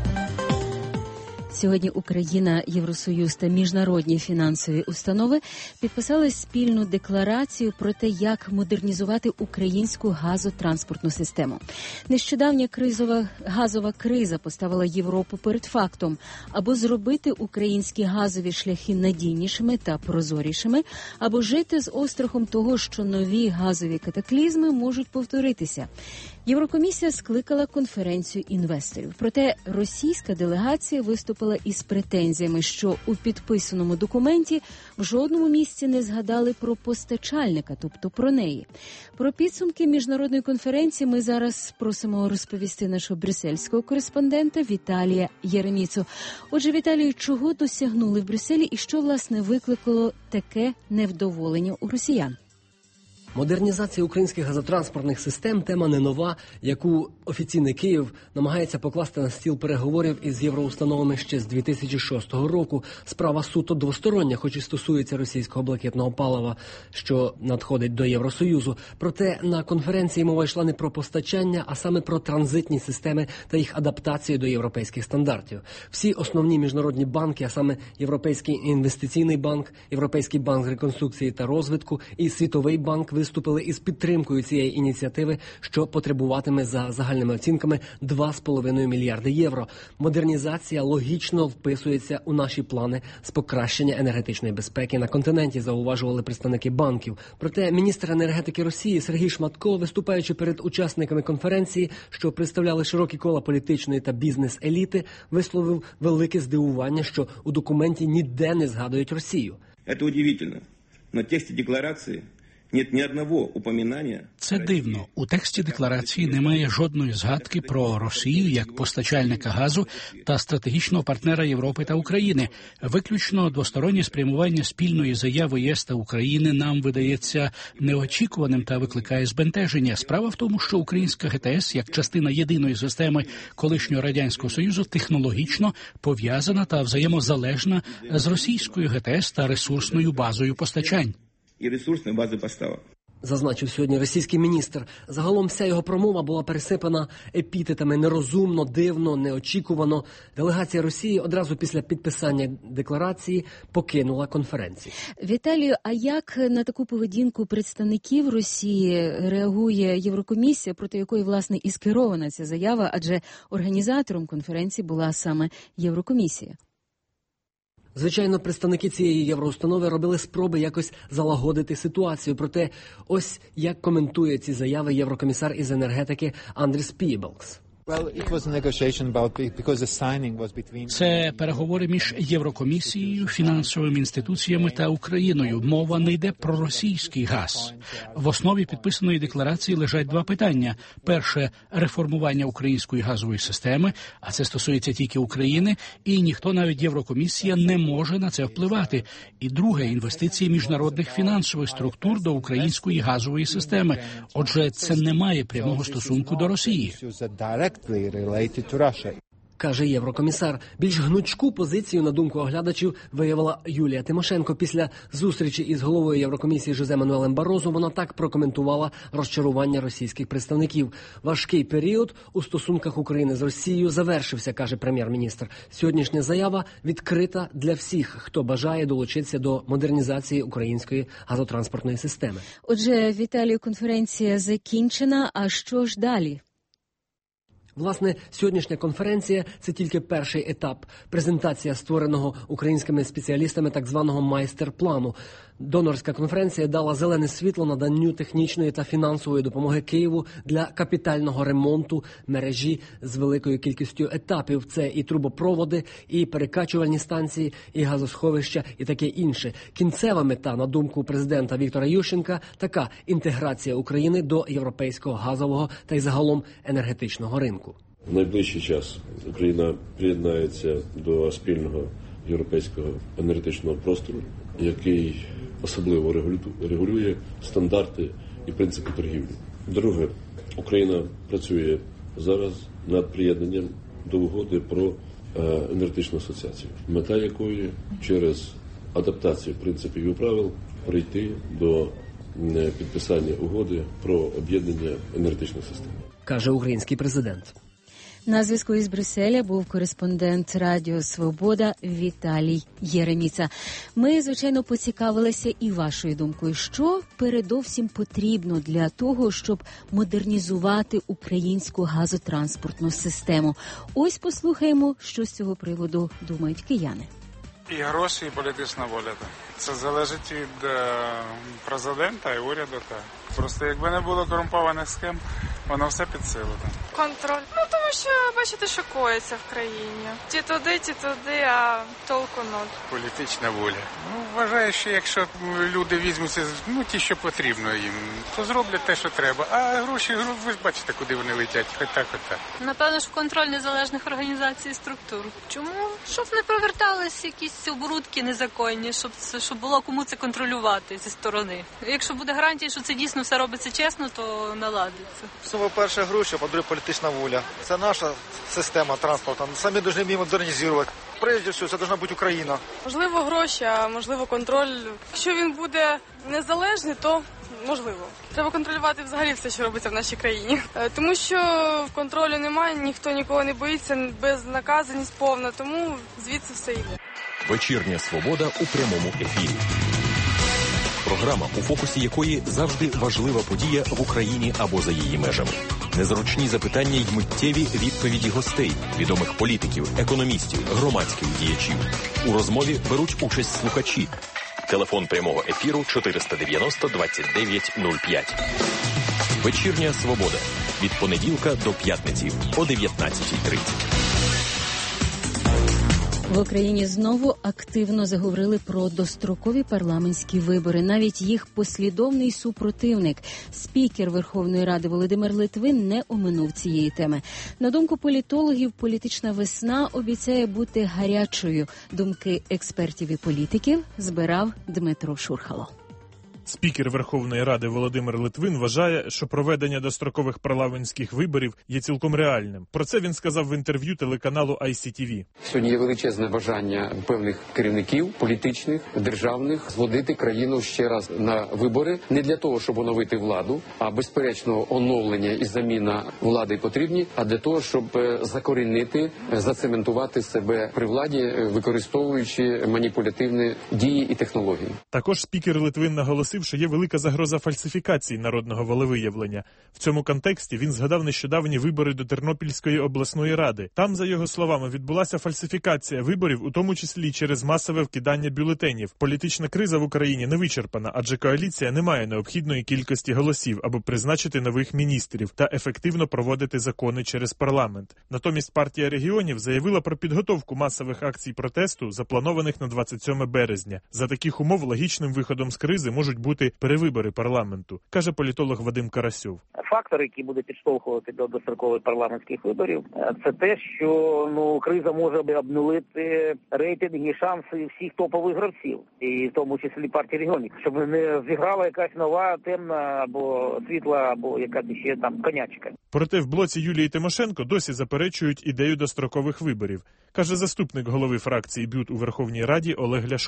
Сьогодні Україна, Євросоюз та міжнародні фінансові установи підписали спільну декларацію про те, як модернізувати українську газотранспортну систему. Нещодавня кризова газова криза поставила Європу перед фактом: або зробити українські газові шляхи надійнішими та прозорішими, або жити з острахом того, що нові газові катаклізми можуть повторитися. Єврокомісія скликала конференцію інвесторів. Проте російська делегація виступила із претензіями, що у підписаному документі в жодному місці не згадали про постачальника, тобто про неї. Про підсумки міжнародної конференції ми зараз просимо розповісти нашого брюссельського кореспондента Віталія Єреміцу. Отже, Віталію, чого досягнули в Брюсселі і що, власне, викликало таке невдоволення у росіян? Модернізація українських газотранспортних систем – тема не нова, яку офіційний Київ намагається покласти на стіл переговорів із євроустановами ще з дві тисячі шостого року. Справа суто двостороння, хоч і стосується російського блакитного палива, що надходить до Євросоюзу. Проте на конференції мова йшла не про постачання, а саме про транзитні системи та їх адаптацію до європейських стандартів. Всі основні міжнародні банки, а саме Європейський інвестиційний банк, Європейський банк реконструкції та розвитку і Світовий банк виступили із підтримкою цієї ініціативи, що потребуватиме за загальними оцінками два з половиною мільярди євро. Модернізація логічно вписується у наші плани з покращення енергетичної безпеки на континенті, зауважували представники банків. Проте міністр енергетики Росії Сергій Шматко, виступаючи перед учасниками конференції, що представляли широкі кола політичної та бізнес-еліти, висловив велике здивування, що у документі ніде не згадують Росію. Це удивительно, но в тексті декларації нет ні одного упоминання. Це дивно. У тексті декларації немає жодної згадки про Росію як постачальника газу та стратегічного партнера Європи та України. Виключно двостороннє спрямування спільної заяви ЄС та України нам видається неочікуваним та викликає збентеження. Справа в тому, що українська ге те ес як частина єдиної системи колишнього Радянського Союзу технологічно пов'язана та взаємозалежна з російською ге те ес та ресурсною базою постачань. І ресурсної бази поставок. Зазначив сьогодні російський міністр. Загалом вся його промова була пересипана епітетами «нерозумно», «дивно», «неочікувано». Делегація Росії одразу після підписання декларації покинула конференцію. Віталію, а як на таку поведінку представників Росії реагує Єврокомісія, проти якої, власне, і скерована ця заява, адже організатором конференції була саме Єврокомісія? Звичайно, представники цієї євроустанови робили спроби якось залагодити ситуацію. Проте ось як коментує ці заяви єврокомісар із енергетики Андріс Пієбалкс. Це переговори між Єврокомісією, фінансовими інституціями та Україною. Мова не йде про російський газ. В основі підписаної декларації лежать два питання. Перше – реформування української газової системи, а це стосується тільки України, і ніхто, навіть Єврокомісія, не може на це впливати. І друге – інвестиції міжнародних фінансових структур до української газової системи. Отже, це не має прямого стосунку до Росії. Каже єврокомісар. Більш гнучку позицію, на думку оглядачів, виявила Юлія Тимошенко. Після зустрічі із головою Єврокомісії Жозе Мануелем Барозо вона так прокоментувала розчарування російських представників. Важкий період у стосунках України з Росією завершився, каже прем'єр-міністр. Сьогоднішня заява відкрита для всіх, хто бажає долучитися до модернізації української газотранспортної системи. Отже, Віталію, конференція закінчена. А що ж далі? Власне, сьогоднішня конференція – це тільки перший етап – презентація створеного українськими спеціалістами так званого майстер-плану. Донорська конференція дала зелене світло наданню технічної та фінансової допомоги Києву для капітального ремонту мережі з великою кількістю етапів. Це і трубопроводи, і перекачувальні станції, і газосховища, і таке інше. Кінцева мета, на думку президента Віктора Ющенка, така – інтеграція України до європейського газового та й загалом енергетичного ринку. В найближчий час Україна приєднається до спільного європейського енергетичного простору, який особливо регулює стандарти і принципи торгівлі. Друге, Україна працює зараз над приєднанням до угоди про енергетичну асоціацію, мета якої через адаптацію принципів і правил прийти до підписання угоди про об'єднання енергетичних систем, каже український президент. На зв'язку із Брюсселя був кореспондент Радіо Свобода Віталій Єреміца. Ми, звичайно, поцікавилися і вашою думкою, що передовсім потрібно для того, щоб модернізувати українську газотранспортну систему. Ось послухаємо, що з цього приводу думають кияни. І гроші, і політична воля. Це залежить від президента і уряду. Просто якби не було корумпованих схем, воно все під силу. Контроль. Ну, тому що бачите, що коїться в країні. Ті туди, ті туди, а толку нуль. Політична воля. Ну, вважаю, що якщо люди візьмуться, ну, ті, що потрібно їм, то зроблять те, що треба. А гроші, ви ж бачите, куди вони летять. Хоч так, хоч так. Напевно, ж в контроль незалежних організацій і структур. Чому? Щоб не проверталися якісь оборудки незаконні, щоб, щоб було кому це контролювати зі сторони. Якщо буде гарантія, що це дійсно все робиться чесно, то наладиться. По-перше, гроші, по-друге, політична воля. Це наша система транспорту. Самі повинні її модернізувати. Прежде всього, це повинна бути Україна. Можливо, гроші, а можливо, контроль. Якщо він буде незалежний, то можливо. Треба контролювати взагалі все, що робиться в нашій країні. Тому що в контролю немає, ніхто нікого не боїться, безнаказаність повна, тому звідси все йде. Вечірня свобода у прямому ефірі. Програма, у фокусі якої завжди важлива подія в Україні або за її межами. Незручні запитання й миттєві відповіді гостей, відомих політиків, економістів, громадських діячів. У розмові беруть участь слухачі. Телефон прямого ефіру чотириста дев'яносто двадцять дев'ять нуль п'ять. Вечірня свобода. Від понеділка до п'ятниці о дев'ятнадцятій тридцять. В Україні знову активно заговорили про дострокові парламентські вибори. Навіть їх послідовний супротивник, спікер Верховної Ради Володимир Литвин, не оминув цієї теми. На думку політологів, політична весна обіцяє бути гарячою. Думки експертів і політиків збирав Дмитро Шурхало. Спікер Верховної Ради Володимир Литвин вважає, що проведення дострокових парламентських виборів є цілком реальним. Про це він сказав в інтерв'ю телеканалу ай сі ті ві. Сьогодні є величезне бажання певних керівників, політичних, державних, зводити країну ще раз на вибори. Не для того, щоб оновити владу, а безперечно оновлення і заміна влади потрібні, а для того, щоб закорінити, зацементувати себе при владі, використовуючи маніпулятивні дії і технології. Також спікер Литвин наголосив, що є велика загроза фальсифікації народного волевиявлення. В цьому контексті він згадав нещодавні вибори до Тернопільської обласної ради. Там, за його словами, відбулася фальсифікація виборів, у тому числі через масове вкидання бюлетенів. Політична криза в Україні не вичерпана, адже коаліція не має необхідної кількості голосів, аби призначити нових міністрів та ефективно проводити закони через парламент. Натомість партія регіонів заявила про підготовку масових акцій протесту, запланованих на двадцять сьоме березня. За таких умов логічним виходом з кризи можуть бути перевибори парламенту, каже політолог Вадим Карасьов. Фактор, який буде підштовхувати до дострокових парламентських виборів, це те, що ну криза може обнулити рейтинги і шанси всіх топових гравців, і в тому числі партії регіонів, щоб не зіграла якась нова темна або світла, або якась ще там конячка. Проте в блоці Юлії Тимошенко досі заперечують ідею дострокових виборів, каже заступник голови фракції БЮТ у Верховній Раді Олег Ляшко.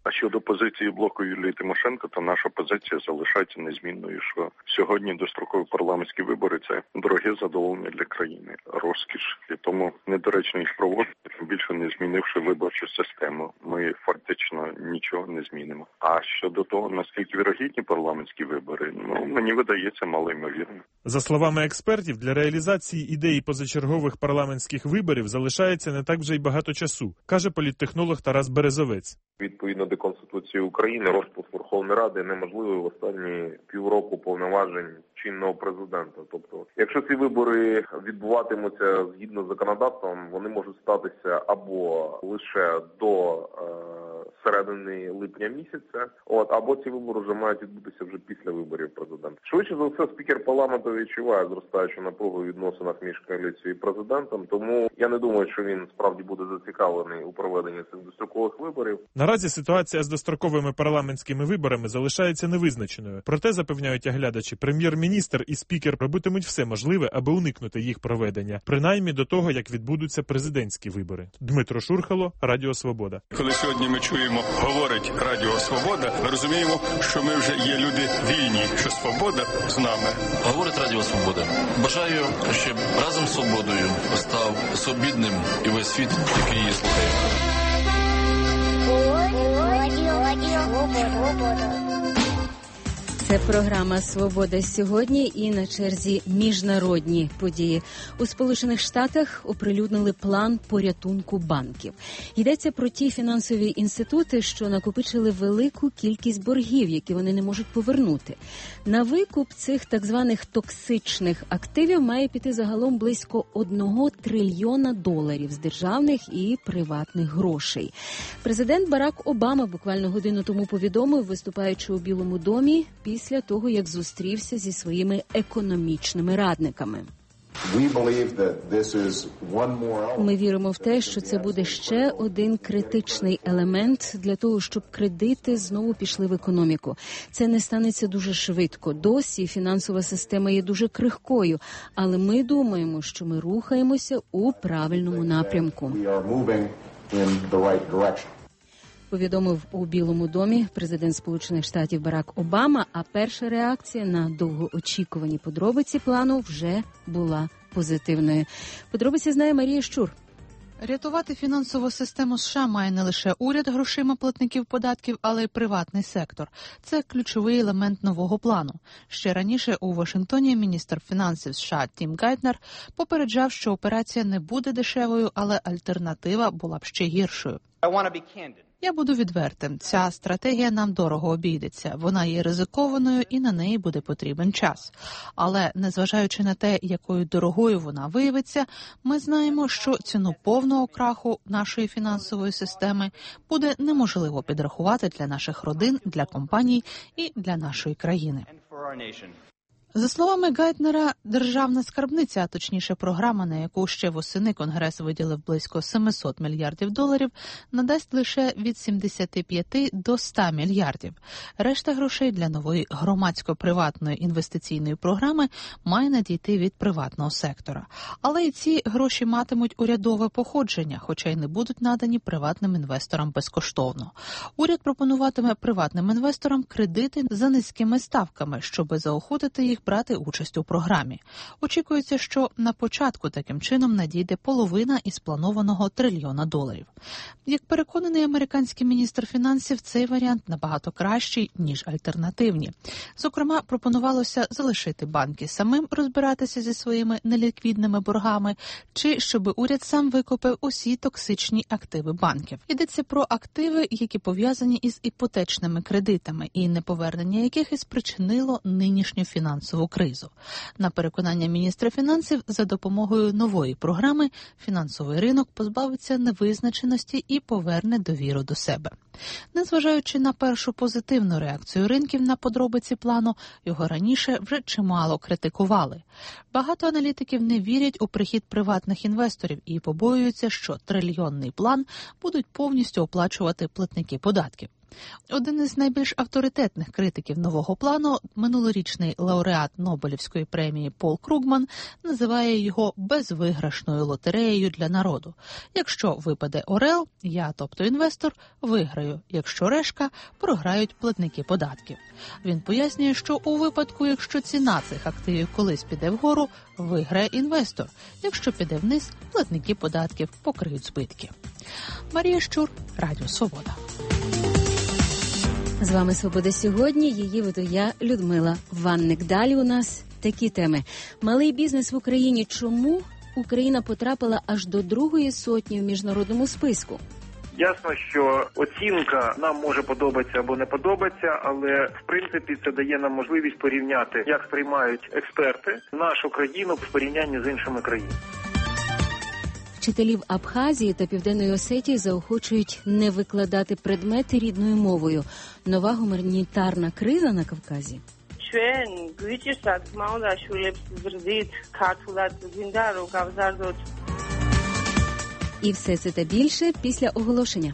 А щодо позиції блоку Юлії Тимошенко, то наша позиція залишається незмінною, що сьогодні дострокові парламентські вибори – це дороге задоволення для країни, розкіш. І тому недоречно їх проводити, тим більше не змінивши виборчу систему. Ми фактично нічого не змінимо. А щодо того, наскільки вірогідні парламентські вибори, ну, мені видається малоймовірно. За словами експертів, для реалізації ідеї позачергових парламентських виборів залишається не так вже й багато часу, каже політтехнолог Тарас Березовець. Відповідно до Конституції України, розпуск Верховної Ради неможливий в останні півроку повноважень чинного президента. Тобто, якщо ці вибори відбуватимуться згідно з законодавством, вони можуть статися або лише до е, середини липня місяця, от, або ці вибори вже мають відбутися вже після виборів президента. Швидше за все, спікер парламенту відчуває зростаючу напругу у відносинах між коаліцією і президентом, тому я не думаю, що він справді буде зацікавлений у проведенні цих дострокових виборів. Наразі ситуація з достроковими парламентськими виборами залишається невизначеною. Проте, запевняють оглядачі, прем'єр-міністр і спікер робитимуть все можливе, аби уникнути їх проведення, принаймні до того, як відбудуться президентські вибори. Дмитро Шурхало, Радіо Свобода. Коли сьогодні ми чуємо, говорить Радіо Свобода, ми розуміємо, що ми вже є люди вільні, що свобода з нами. Говорить Радіо Свобода. Бажаю, щоб разом з свободою став свобідним і весь світ, який її слухає. Це програма «Свобода сьогодні» і на черзі міжнародні події. У Сполучених Штатах оприлюднили план порятунку банків. Йдеться про ті фінансові інститути, що накопичили велику кількість боргів, які вони не можуть повернути. На викуп цих так званих токсичних активів має піти загалом близько одного трильйона доларів з державних і приватних грошей. Президент Барак Обама буквально годину тому повідомив, виступаючи у Білому домі, після того, як зустрівся зі своїми економічними радниками. Ми віримо в те, що це буде ще один критичний елемент для того, щоб кредити знову пішли в економіку. Це не станеться дуже швидко. Досі фінансова система є дуже крихкою, але ми думаємо, що ми рухаємося у правильному напрямку. Повідомив у Білому домі президент Сполучених Штатів Барак Обама, а перша реакція на довгоочікувані подробиці плану вже була позитивною. Подробиці знає Марія Щур. Рятувати фінансову систему США має не лише уряд грошима платників податків, але й приватний сектор. Це ключовий елемент нового плану. Ще раніше у Вашингтоні міністр фінансів США Тім Гайтнер попереджав, що операція не буде дешевою, але альтернатива була б ще гіршою. Я буду відвертим. Ця стратегія нам дорого обійдеться. Вона є ризикованою і на неї буде потрібен час. Але, незважаючи на те, якою дорогою вона виявиться, ми знаємо, що ціну повного краху нашої фінансової системи буде неможливо підрахувати для наших родин, для компаній і для нашої країни. За словами Гайтнера, державна скарбниця, а точніше програма, на яку ще восени Конгрес виділив близько сімсот мільярдів доларів, надасть лише від сімдесят п'ять до ста мільярдів. Решта грошей для нової громадсько-приватної інвестиційної програми має надійти від приватного сектора. Але і ці гроші матимуть урядове походження, хоча й не будуть надані приватним інвесторам безкоштовно. Уряд пропонуватиме приватним інвесторам кредити за низькими ставками, щоб заохотити їх брати участь у програмі. Очікується, що на початку таким чином надійде половина із планованого трильйона доларів. Як переконаний американський міністр фінансів, цей варіант набагато кращий, ніж альтернативні. Зокрема, пропонувалося залишити банки самим розбиратися зі своїми неліквідними боргами, чи щоб уряд сам викупив усі токсичні активи банків. Йдеться про активи, які пов'язані із іпотечними кредитами, і неповернення яких і спричинило нинішню фінансову кризу. На переконання міністра фінансів, за допомогою нової програми фінансовий ринок позбавиться невизначеності і поверне довіру до себе. Незважаючи на першу позитивну реакцію ринків на подробиці плану, його раніше вже чимало критикували. Багато аналітиків не вірять у прихід приватних інвесторів і побоюються, що трильйонний план будуть повністю оплачувати платники податків. Один із найбільш авторитетних критиків нового плану, минулорічний лауреат Нобелівської премії Пол Кругман, називає його безвиграшною лотереєю для народу. Якщо випаде орел, я, тобто інвестор, виграю. Якщо решка, програють платники податків. Він пояснює, що у випадку, якщо ціна цих активів колись піде вгору, виграє інвестор. Якщо піде вниз, платники податків покриють збитки. Марія Щур, Радіо Свобода. З вами «Свобода сьогодні», її веду я, Людмила Ванник. Далі у нас такі теми. Малий бізнес в Україні. Чому Україна потрапила аж до другої сотні в міжнародному списку? Ясно, що оцінка нам може подобатися або не подобатися, але в принципі це дає нам можливість порівняти, як сприймають експерти нашу країну в порівнянні з іншими країнами. Вчителів Абхазії та Південної Осетії заохочують не викладати предмети рідною мовою. Нова гуманітарна криза на Кавказі. І все це та більше після оголошення.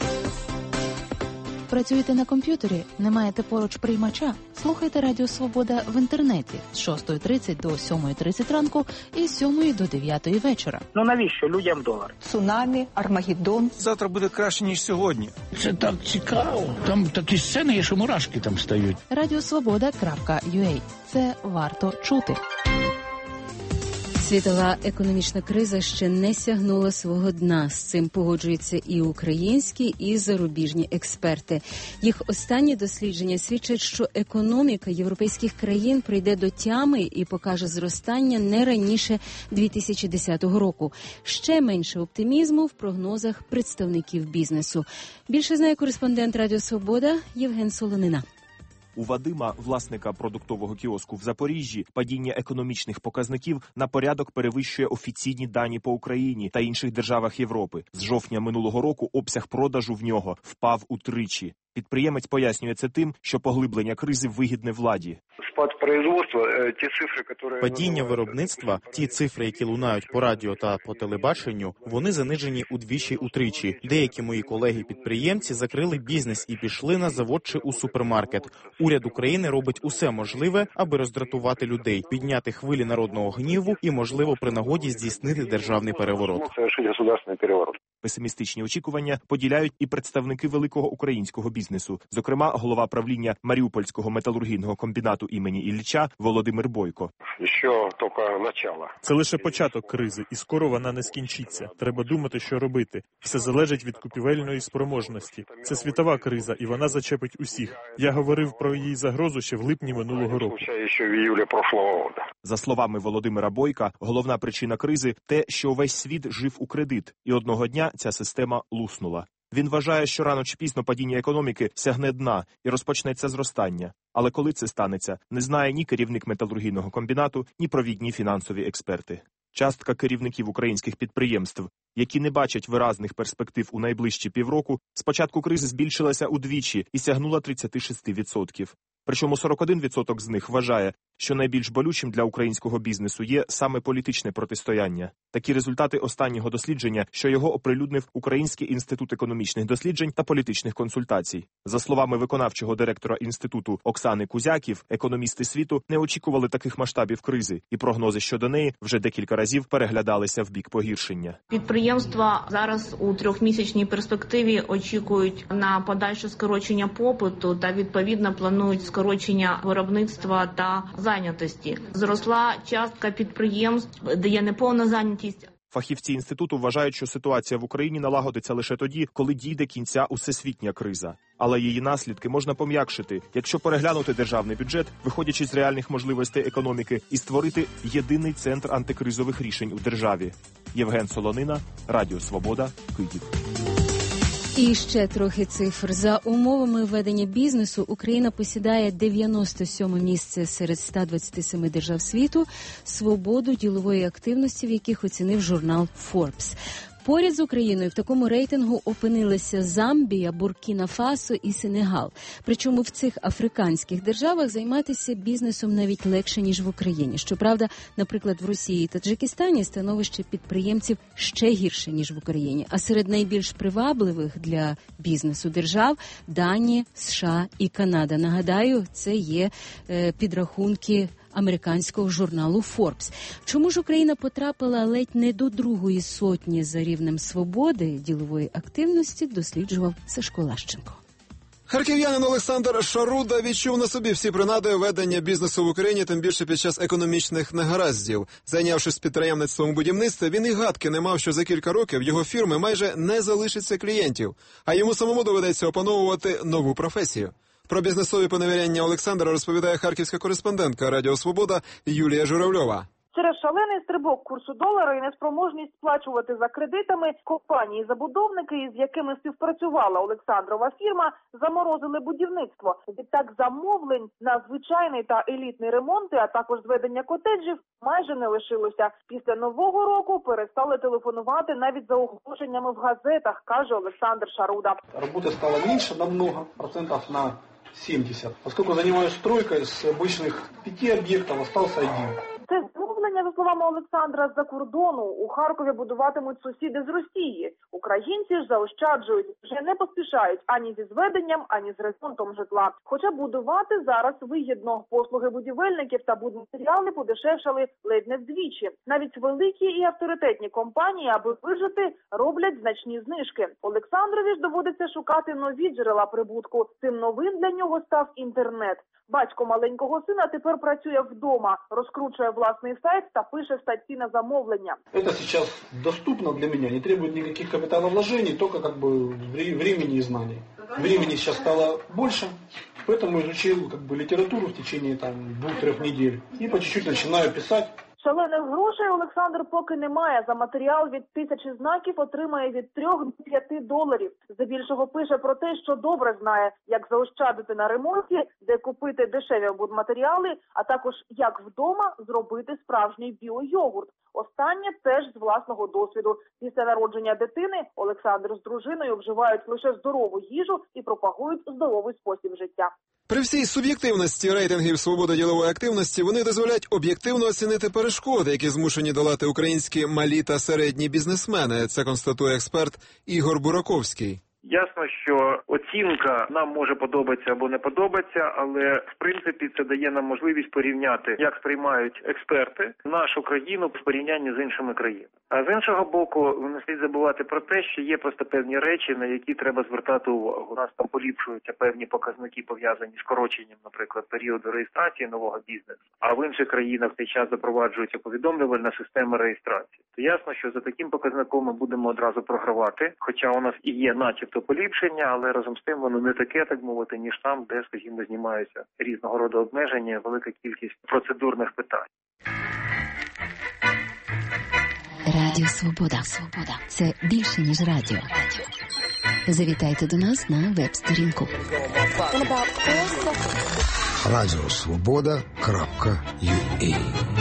Працюєте на комп'ютері? Не маєте поруч приймача? Слухайте Радіо Свобода в інтернеті з шостої тридцять до сьомої тридцять ранку і з сьомої до дев'ятої вечора. Ну навіщо людям долар? Цунамі, Армагеддон. Завтра буде краще, ніж сьогодні. Це так цікаво. Там такі сцени є, що мурашки там стають. радіосвобода крапка ю а. Це варто чути. Світова економічна криза ще не сягнула свого дна. З цим погоджуються і українські, і зарубіжні експерти. Їх останні дослідження свідчать, що економіка європейських країн прийде до тями і покаже зростання не раніше дві тисячі десятого року. Ще менше оптимізму в прогнозах представників бізнесу. Більше знає кореспондент Радіо Свобода Євген Солонина. У Вадима, власника продуктового кіоску в Запоріжжі, падіння економічних показників на порядок перевищує офіційні дані по Україні та інших державах Європи. З жовтня минулого року обсяг продажу в нього впав утричі. Підприємець пояснює це тим, що поглиблення кризи вигідне владі. Спад производства, ті цифри, які... Падіння виробництва, ті цифри, які лунають по радіо та по телебаченню, вони занижені удвічі-утричі. Деякі мої колеги-підприємці закрили бізнес і пішли на завод чи у супермаркет. Уряд України робить усе можливе, аби роздратувати людей, підняти хвилі народного гніву і, можливо, при нагоді здійснити державний переворот. Песимістичні очікування поділяють і представники великого українського бізнесу. Зокрема, голова правління Маріупольського металургійного комбінату імені Ілліча Володимир Бойко. Що тільки почало. Це лише початок кризи, і скоро вона не скінчиться. Треба думати, що робити. Все залежить від купівельної спроможності. Це світова криза, і вона зачепить усіх. Я говорив про її загрозу ще в липні минулого року. Ще в іюлі прошлого року. За словами Володимира Бойка, головна причина кризи – те, що весь світ жив у кредит, і одного дня ця система луснула. Він вважає, що рано чи пізно падіння економіки сягне дна і розпочнеться зростання. Але коли це станеться, не знає ні керівник металургійного комбінату, ні провідні фінансові експерти. Частка керівників українських підприємств, які не бачать виразних перспектив у найближчі півроку, з початку кризи збільшилася удвічі і сягнула тридцять шість відсотків. Причому сорок один відсоток з них вважає, що найбільш болючим для українського бізнесу є саме політичне протистояння. Такі результати останнього дослідження, що його оприлюднив Український інститут економічних досліджень та політичних консультацій. За словами виконавчого директора інституту Оксани Кузяків, економісти світу не очікували таких масштабів кризи, і прогнози щодо неї вже декілька разів переглядалися в бік погіршення. Підприємства зараз у трьохмісячній перспективі очікують на подальше скорочення попиту та відповідно планують скорочення виробництва та зайнятості. Зросла частка підприємств, де є неповна зайнятість. Фахівці інституту вважають, що ситуація в Україні налагодиться лише тоді, коли дійде кінця усесвітня криза. Але її наслідки можна пом'якшити, якщо переглянути державний бюджет, виходячи з реальних можливостей економіки, і створити єдиний центр антикризових рішень у державі. Євген Солонина, Радіо Свобода, Київ. І ще трохи цифр. За умовами ведення бізнесу Україна посідає дев'яносто сьоме місце серед ста двадцяти семи держав світу, свободу ділової активності, в яких оцінив журнал Forbes. Поряд з Україною в такому рейтингу опинилися Замбія, Буркіна-Фасо і Сенегал. Причому в цих африканських державах займатися бізнесом навіть легше, ніж в Україні. Щоправда, наприклад, в Росії та Таджикистані становище підприємців ще гірше, ніж в Україні. А серед найбільш привабливих для бізнесу держав – Данія, США і Канада. Нагадаю, це є е, підрахунки американського журналу Forbes. Чому ж Україна потрапила ледь не до другої сотні за рівнем свободи ділової активності, досліджував Сашко Лащенко. Харків'янин Олександр Шаруда відчув на собі всі принади ведення бізнесу в Україні, тим більше під час економічних негараздів. Зайнявшись підприємництвом у будівництві, він і гадки не мав, що за кілька років його фірми майже не залишиться клієнтів, а йому самому доведеться опановувати нову професію. Про бізнесові поневіряння Олександра розповідає харківська кореспондентка Радіо Свобода Юлія Журавльова. Через шалений стрибок курсу долара і неспроможність сплачувати за кредитами, компанії-забудовники, із якими співпрацювала Олександрова фірма, заморозили будівництво. Відтак замовлень на звичайний та елітний ремонти, а також зведення котеджів майже не лишилося. Після Нового року перестали телефонувати навіть за оголошеннями в газетах, каже Олександр Шаруда. Роботи стало менше намного, процентів на сімдесят. Оскільки займаюся стройкою, з звичайних п'яти об'єктів залишився один. Це замовлення, за словами Олександра, з-за кордону. У Харкові будуватимуть сусіди з Росії. Українці ж заощаджують, вже не поспішають ані зі зведенням, ані з ремонтом житла. Хоча будувати зараз вигідно. Послуги будівельників та будматеріали подешевшали ледь не вдвічі. Навіть великі і авторитетні компанії, аби вижити, роблять значні знижки. Олександрові ж доводиться шукати нові джерела прибутку. Цим новим для нього став інтернет. Батько маленького сина тепер працює вдома, розкручує власний сайт та пише статті на замовлення. Це зараз доступно для мене, не требує ніяких капіталовложень, тільки как бы времени і знань. Времени зараз стало більше, тому изучил как бы літературу в течение там двох-трьох недель і по чуть-чуть починаю писати. Шалених грошей Олександр поки не має. За матеріал від тисячі знаків отримає від трьох до п'яти доларів. Здебільшого пише про те, що добре знає, як заощадити на ремонті, де купити дешеві будматеріали, а також як вдома зробити справжній біойогурт. Останнє теж з власного досвіду. Після народження дитини Олександр з дружиною вживають лише здорову їжу і пропагують здоровий спосіб життя. При всій суб'єктивності рейтингів свободи ділової активності вони дозволяють об'єктивно оцінити перешкоди, які змушені долати українські малі та середні бізнесмени. Це констатує експерт Ігор Бураковський. Ясно, що оцінка нам може подобатися або не подобатися, але в принципі це дає нам можливість порівняти, як сприймають експерти нашу країну в порівнянні з іншими країнами. А з іншого боку, не слід забувати про те, що є просто певні речі, на які треба звертати увагу. У нас там поліпшуються певні показники, пов'язані з скороченням, наприклад, періоду реєстрації нового бізнесу, а в інших країнах в цей час запроваджується повідомлювальна система реєстрації. То ясно, що за таким показником ми будемо одразу програвати, хоча у нас і є начебто поліпшення, але разом з тим воно не таке, так мовити, ніж там, де, скажімо, знімаються різного роду обмеження, велика кількість процедурних питань. Радіо Свобода. Свобода. Це більше, ніж радіо. Завітайте до нас на веб-сторінку. радіо свобода крапка ю а.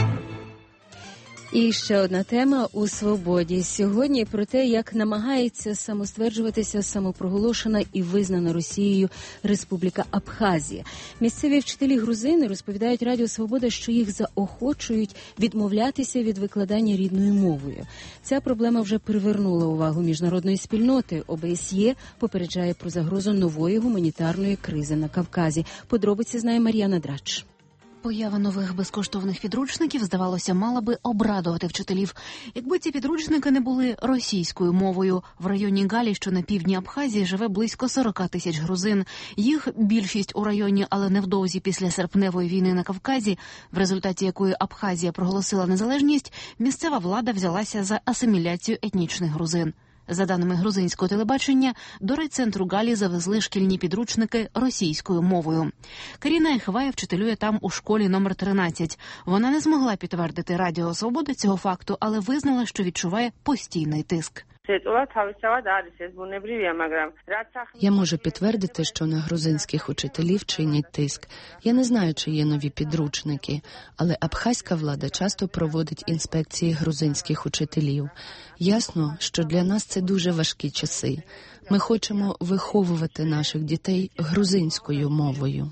І ще одна тема у «Свободі» сьогодні про те, як намагається самостверджуватися самопроголошена і визнана Росією Республіка Абхазія. Місцеві вчителі грузини розповідають Радіо Свобода, що їх заохочують відмовлятися від викладання рідною мовою. Ця проблема вже привернула увагу міжнародної спільноти. О Б С Є попереджає про загрозу нової гуманітарної кризи на Кавказі. Подробиці знає Мар'яна Драч. Поява нових безкоштовних підручників, здавалося, мала би обрадувати вчителів. Якби ці підручники не були російською мовою. В районі Галі, що на півдні Абхазії, живе близько сорок тисяч грузин. Їх більшість у районі, але невдовзі після серпневої війни на Кавказі, в результаті якої Абхазія проголосила незалежність, місцева влада взялася за асиміляцію етнічних грузин. За даними грузинського телебачення, до райцентру Галі завезли шкільні підручники російською мовою. Каріна Ехває вчителює там у школі номер тринадцять. Вона не змогла підтвердити Радіо Свобода цього факту, але визнала, що відчуває постійний тиск. Я можу підтвердити, що на грузинських учителів чинять тиск. Я не знаю, чи є нові підручники, але абхазька влада часто проводить інспекції грузинських учителів. Ясно, що для нас це дуже важкі часи. Ми хочемо виховувати наших дітей грузинською мовою.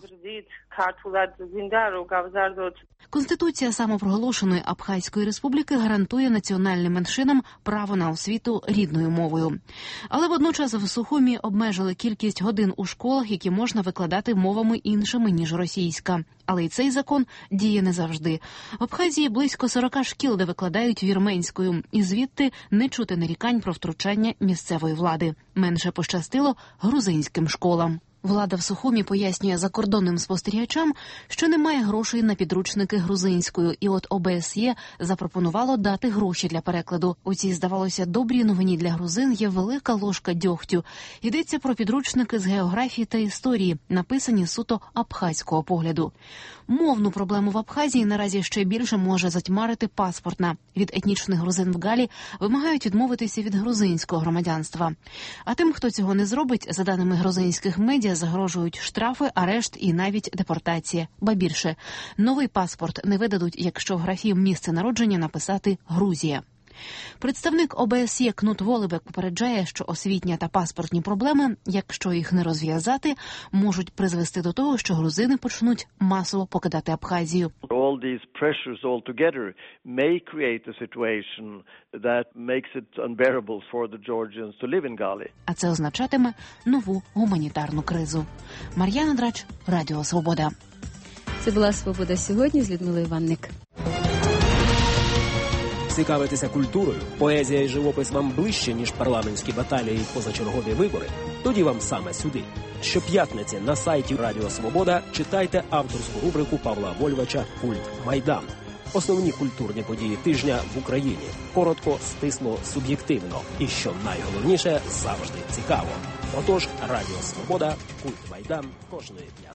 Конституція самопроголошеної Абхазької республіки гарантує національним меншинам право на освіту рідною мовою. Але водночас в Сухумі обмежили кількість годин у школах, які можна викладати мовами іншими, ніж російська. Але й цей закон діє не завжди. В Абхазії близько сорока шкіл, де викладають вірменською, і звідти не чути нарікань про втручання місцевої влади. Менше пощастило грузинським школам. Влада в Сухумі пояснює закордонним спостерігачам, що немає грошей на підручники грузинською, і от О Б С Є запропонувало дати гроші для перекладу. У цій, здавалося, добрій новині для грузин є велика ложка дьогтю. Йдеться про підручники з географії та історії, написані суто абхазького погляду. Мовну проблему в Абхазії наразі ще більше може затьмарити паспортна. Від етнічних грузин в Галі вимагають відмовитися від грузинського громадянства. А тим, хто цього не зробить, за даними грузинських медіа, загрожують штрафи, арешт і навіть депортація. Ба більше, новий паспорт не видадуть, якщо в графі місце народження написати «Грузія». Представник О Б С Є Кнут Волебек попереджає, що освітня та паспортні проблеми, якщо їх не розв'язати, можуть призвести до того, що грузини почнуть масово покидати Абхазію. All these pressures all together may create a situation that makes it unbearable for the Georgians to live in Gali. А це означатиме нову гуманітарну кризу. Мар'яна Драч, Радіо Свобода. Це була «Свобода сьогодні» з Людмилою Ванник. Цікавитися культурою, поезія і живопис вам ближче, ніж парламентські баталії й позачергові вибори? Тоді вам саме сюди. Щоп'ятниці на сайті Радіо Свобода читайте авторську рубрику Павла Вольвача «Культ Майдан». Основні культурні події тижня в Україні. Коротко, стисло, суб'єктивно. І, що найголовніше, завжди цікаво. Отож, Радіо Свобода, «Культ Майдан» кожної п'ятниці.